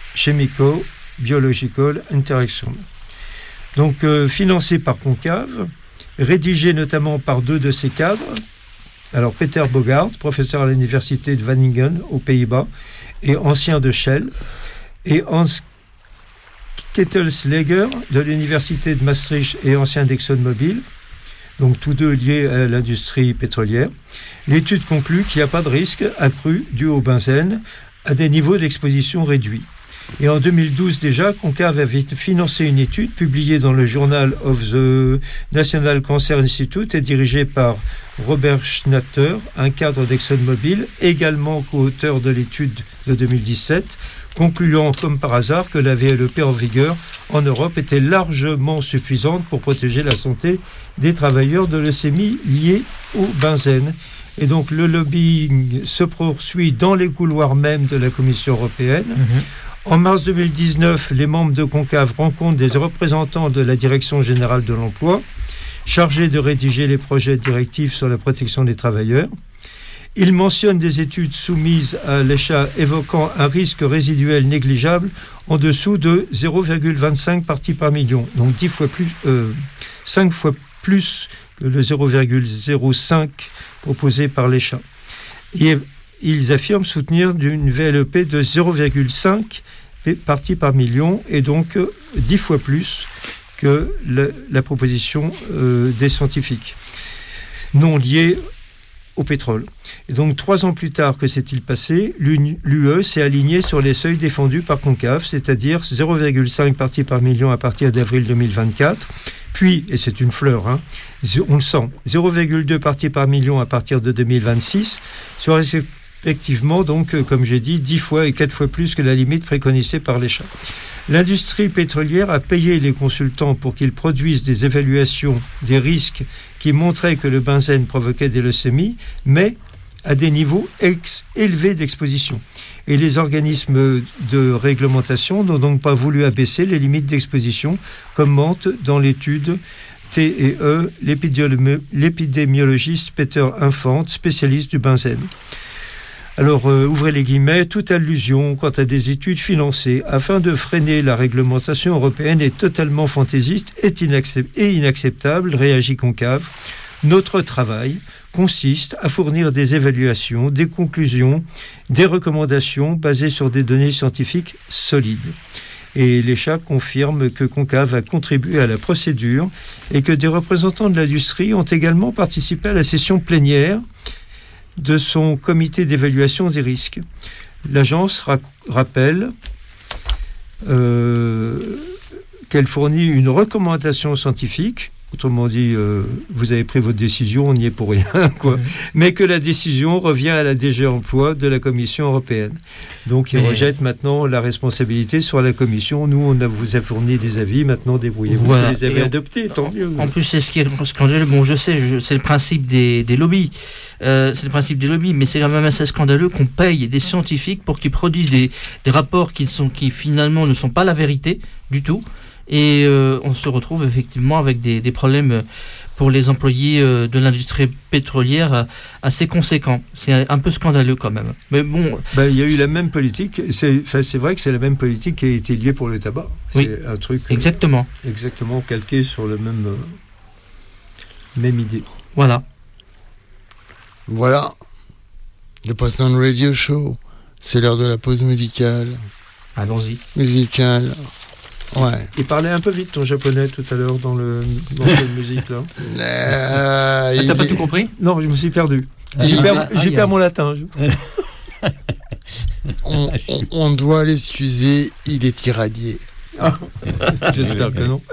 Chemico-Biological Interaction. Donc financée par Concave, rédigée notamment par 2 de ses cadres, alors Peter Bogart, professeur à l'université de Wageningen aux Pays-Bas et ancien de Shell, et Hans Kettelsleger de l'université de Maastricht et ancien d'ExxonMobil, donc tous deux liés à l'industrie pétrolière. L'étude conclut qu'il n'y a pas de risque accru dû au benzène à des niveaux d'exposition réduits. Et en 2012 déjà, Concave avait financé une étude publiée dans le Journal of the National Cancer Institute et dirigée par Robert Schnatter, un cadre d'ExxonMobil, également co-auteur de l'étude de 2017, concluant comme par hasard que la VLEP en vigueur en Europe était largement suffisante pour protéger la santé des travailleurs de leucémie liés au benzène. Et donc le lobbying se poursuit dans les couloirs même de la Commission européenne, En mars 2019, les membres de Concave rencontrent des représentants de la Direction générale de l'emploi, chargés de rédiger les projets directifs sur la protection des travailleurs. Ils mentionnent des études soumises à l'ECHA évoquant un risque résiduel négligeable en dessous de 0,25 parties par million, donc 5 fois plus que le 0,05 proposé par l'ECHA. Et ils affirment soutenir une VLEP de 0,5 parties par million et donc 10 fois plus que la proposition des scientifiques, non liée au pétrole. Et donc 3 ans plus tard, que s'est-il passé? L'UE s'est alignée sur les seuils défendus par Concave, c'est-à-dire 0,5 parties par million à partir d'avril 2024, puis, et c'est une fleur, hein, on le sent, 0,2 parties par million à partir de 2026, soit respectivement, donc, comme j'ai dit, 10 fois et 4 fois plus que la limite préconisée par l'ECHA. L'industrie pétrolière a payé les consultants pour qu'ils produisent des évaluations des risques qui montraient que le benzène provoquait des leucémies, mais à des niveaux élevés d'exposition. Et les organismes de réglementation n'ont donc pas voulu abaisser les limites d'exposition, comme montre dans l'étude TE l'épidémiologiste Peter Infant, spécialiste du benzène. Alors, ouvrez les guillemets, toute allusion quant à des études financées afin de freiner la réglementation européenne est totalement fantaisiste et inacceptable, réagit Concave. Notre travail consiste à fournir des évaluations, des conclusions, des recommandations basées sur des données scientifiques solides. Et l'ECHA confirme que Concave a contribué à la procédure et que des représentants de l'industrie ont également participé à la session plénière de son comité d'évaluation des risques. L'agence rappelle qu'elle fournit une recommandation scientifique, autrement dit, vous avez pris votre décision, on n'y est pour rien, quoi. Mais que la décision revient à la DG Emploi de la Commission européenne. Donc, ils rejettent maintenant la responsabilité sur la Commission. Nous, vous a fourni des avis, maintenant débrouillez-vous. Voilà. Vous les avez adoptés, tant mieux. En plus, c'est ce qui est scandaleux. Bon, je sais, c'est le principe des lobbies. C'est le principe des lobbies, mais c'est quand même assez scandaleux qu'on paye des scientifiques pour qu'ils produisent des rapports qui finalement ne sont pas la vérité du tout. Et on se retrouve effectivement avec des problèmes pour les employés de l'industrie pétrolière assez conséquents. C'est un peu scandaleux quand même. Mais bon, il y a eu la même politique. C'est vrai que c'est la même politique qui a été liée pour le tabac. Oui, c'est un truc exactement calqué sur le même idée. Voilà. Le Potsdam Radio Show. C'est l'heure de la pause musicale. Allons-y. Musicale. Ouais. Il parlait un peu vite ton japonais tout à l'heure dans cette musique là. T'as pas tout compris? Non, je me suis perdu. J'ai perdu mon latin. On doit l'excuser, il est irradié. J'espère que non.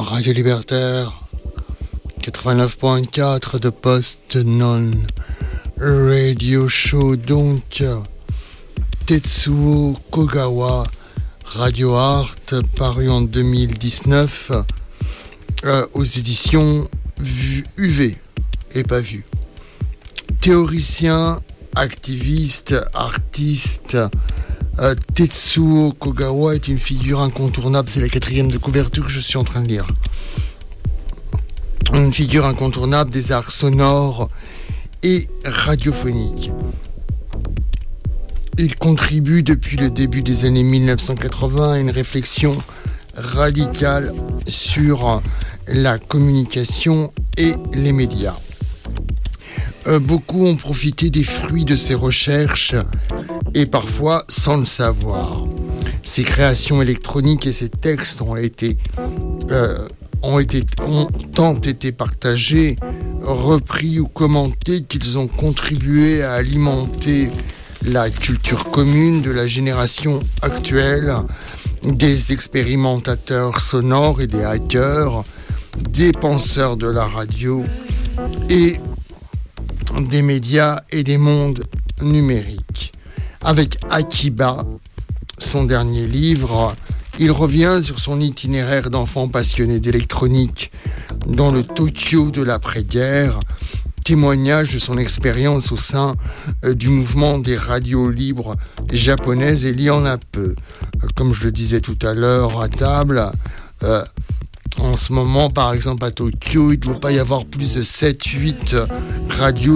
Radio Libertaire 89.4 de Post Non Radio Show, donc Tetsuo Kogawa, Radio Art, paru en 2019 aux éditions UV et pas vu. Théoricien, activiste, artiste, Tetsuo Kogawa est une figure incontournable. C'est la 4e de couverture que je suis en train de lire. Une figure incontournable des arts sonores et radiophoniques. Il contribue depuis le début des années 1980 à une réflexion radicale sur la communication et les médias. Beaucoup ont profité des fruits de ses recherches et parfois sans le savoir. Ses créations électroniques et ses textes ont tant été partagés, repris ou commentés qu'ils ont contribué à alimenter la culture commune de la génération actuelle, des expérimentateurs sonores et des hackers, des penseurs de la radio et des médias et des mondes numériques. Avec Akiba, son dernier livre, il revient sur son itinéraire d'enfant passionné d'électronique dans le Tokyo de l'après-guerre, témoignage de son expérience au sein du mouvement des radios libres japonaises, et il y en a peu. Comme je le disais tout à l'heure à table, en ce moment, par exemple, à Tokyo, il ne doit pas y avoir plus de 7-8 radios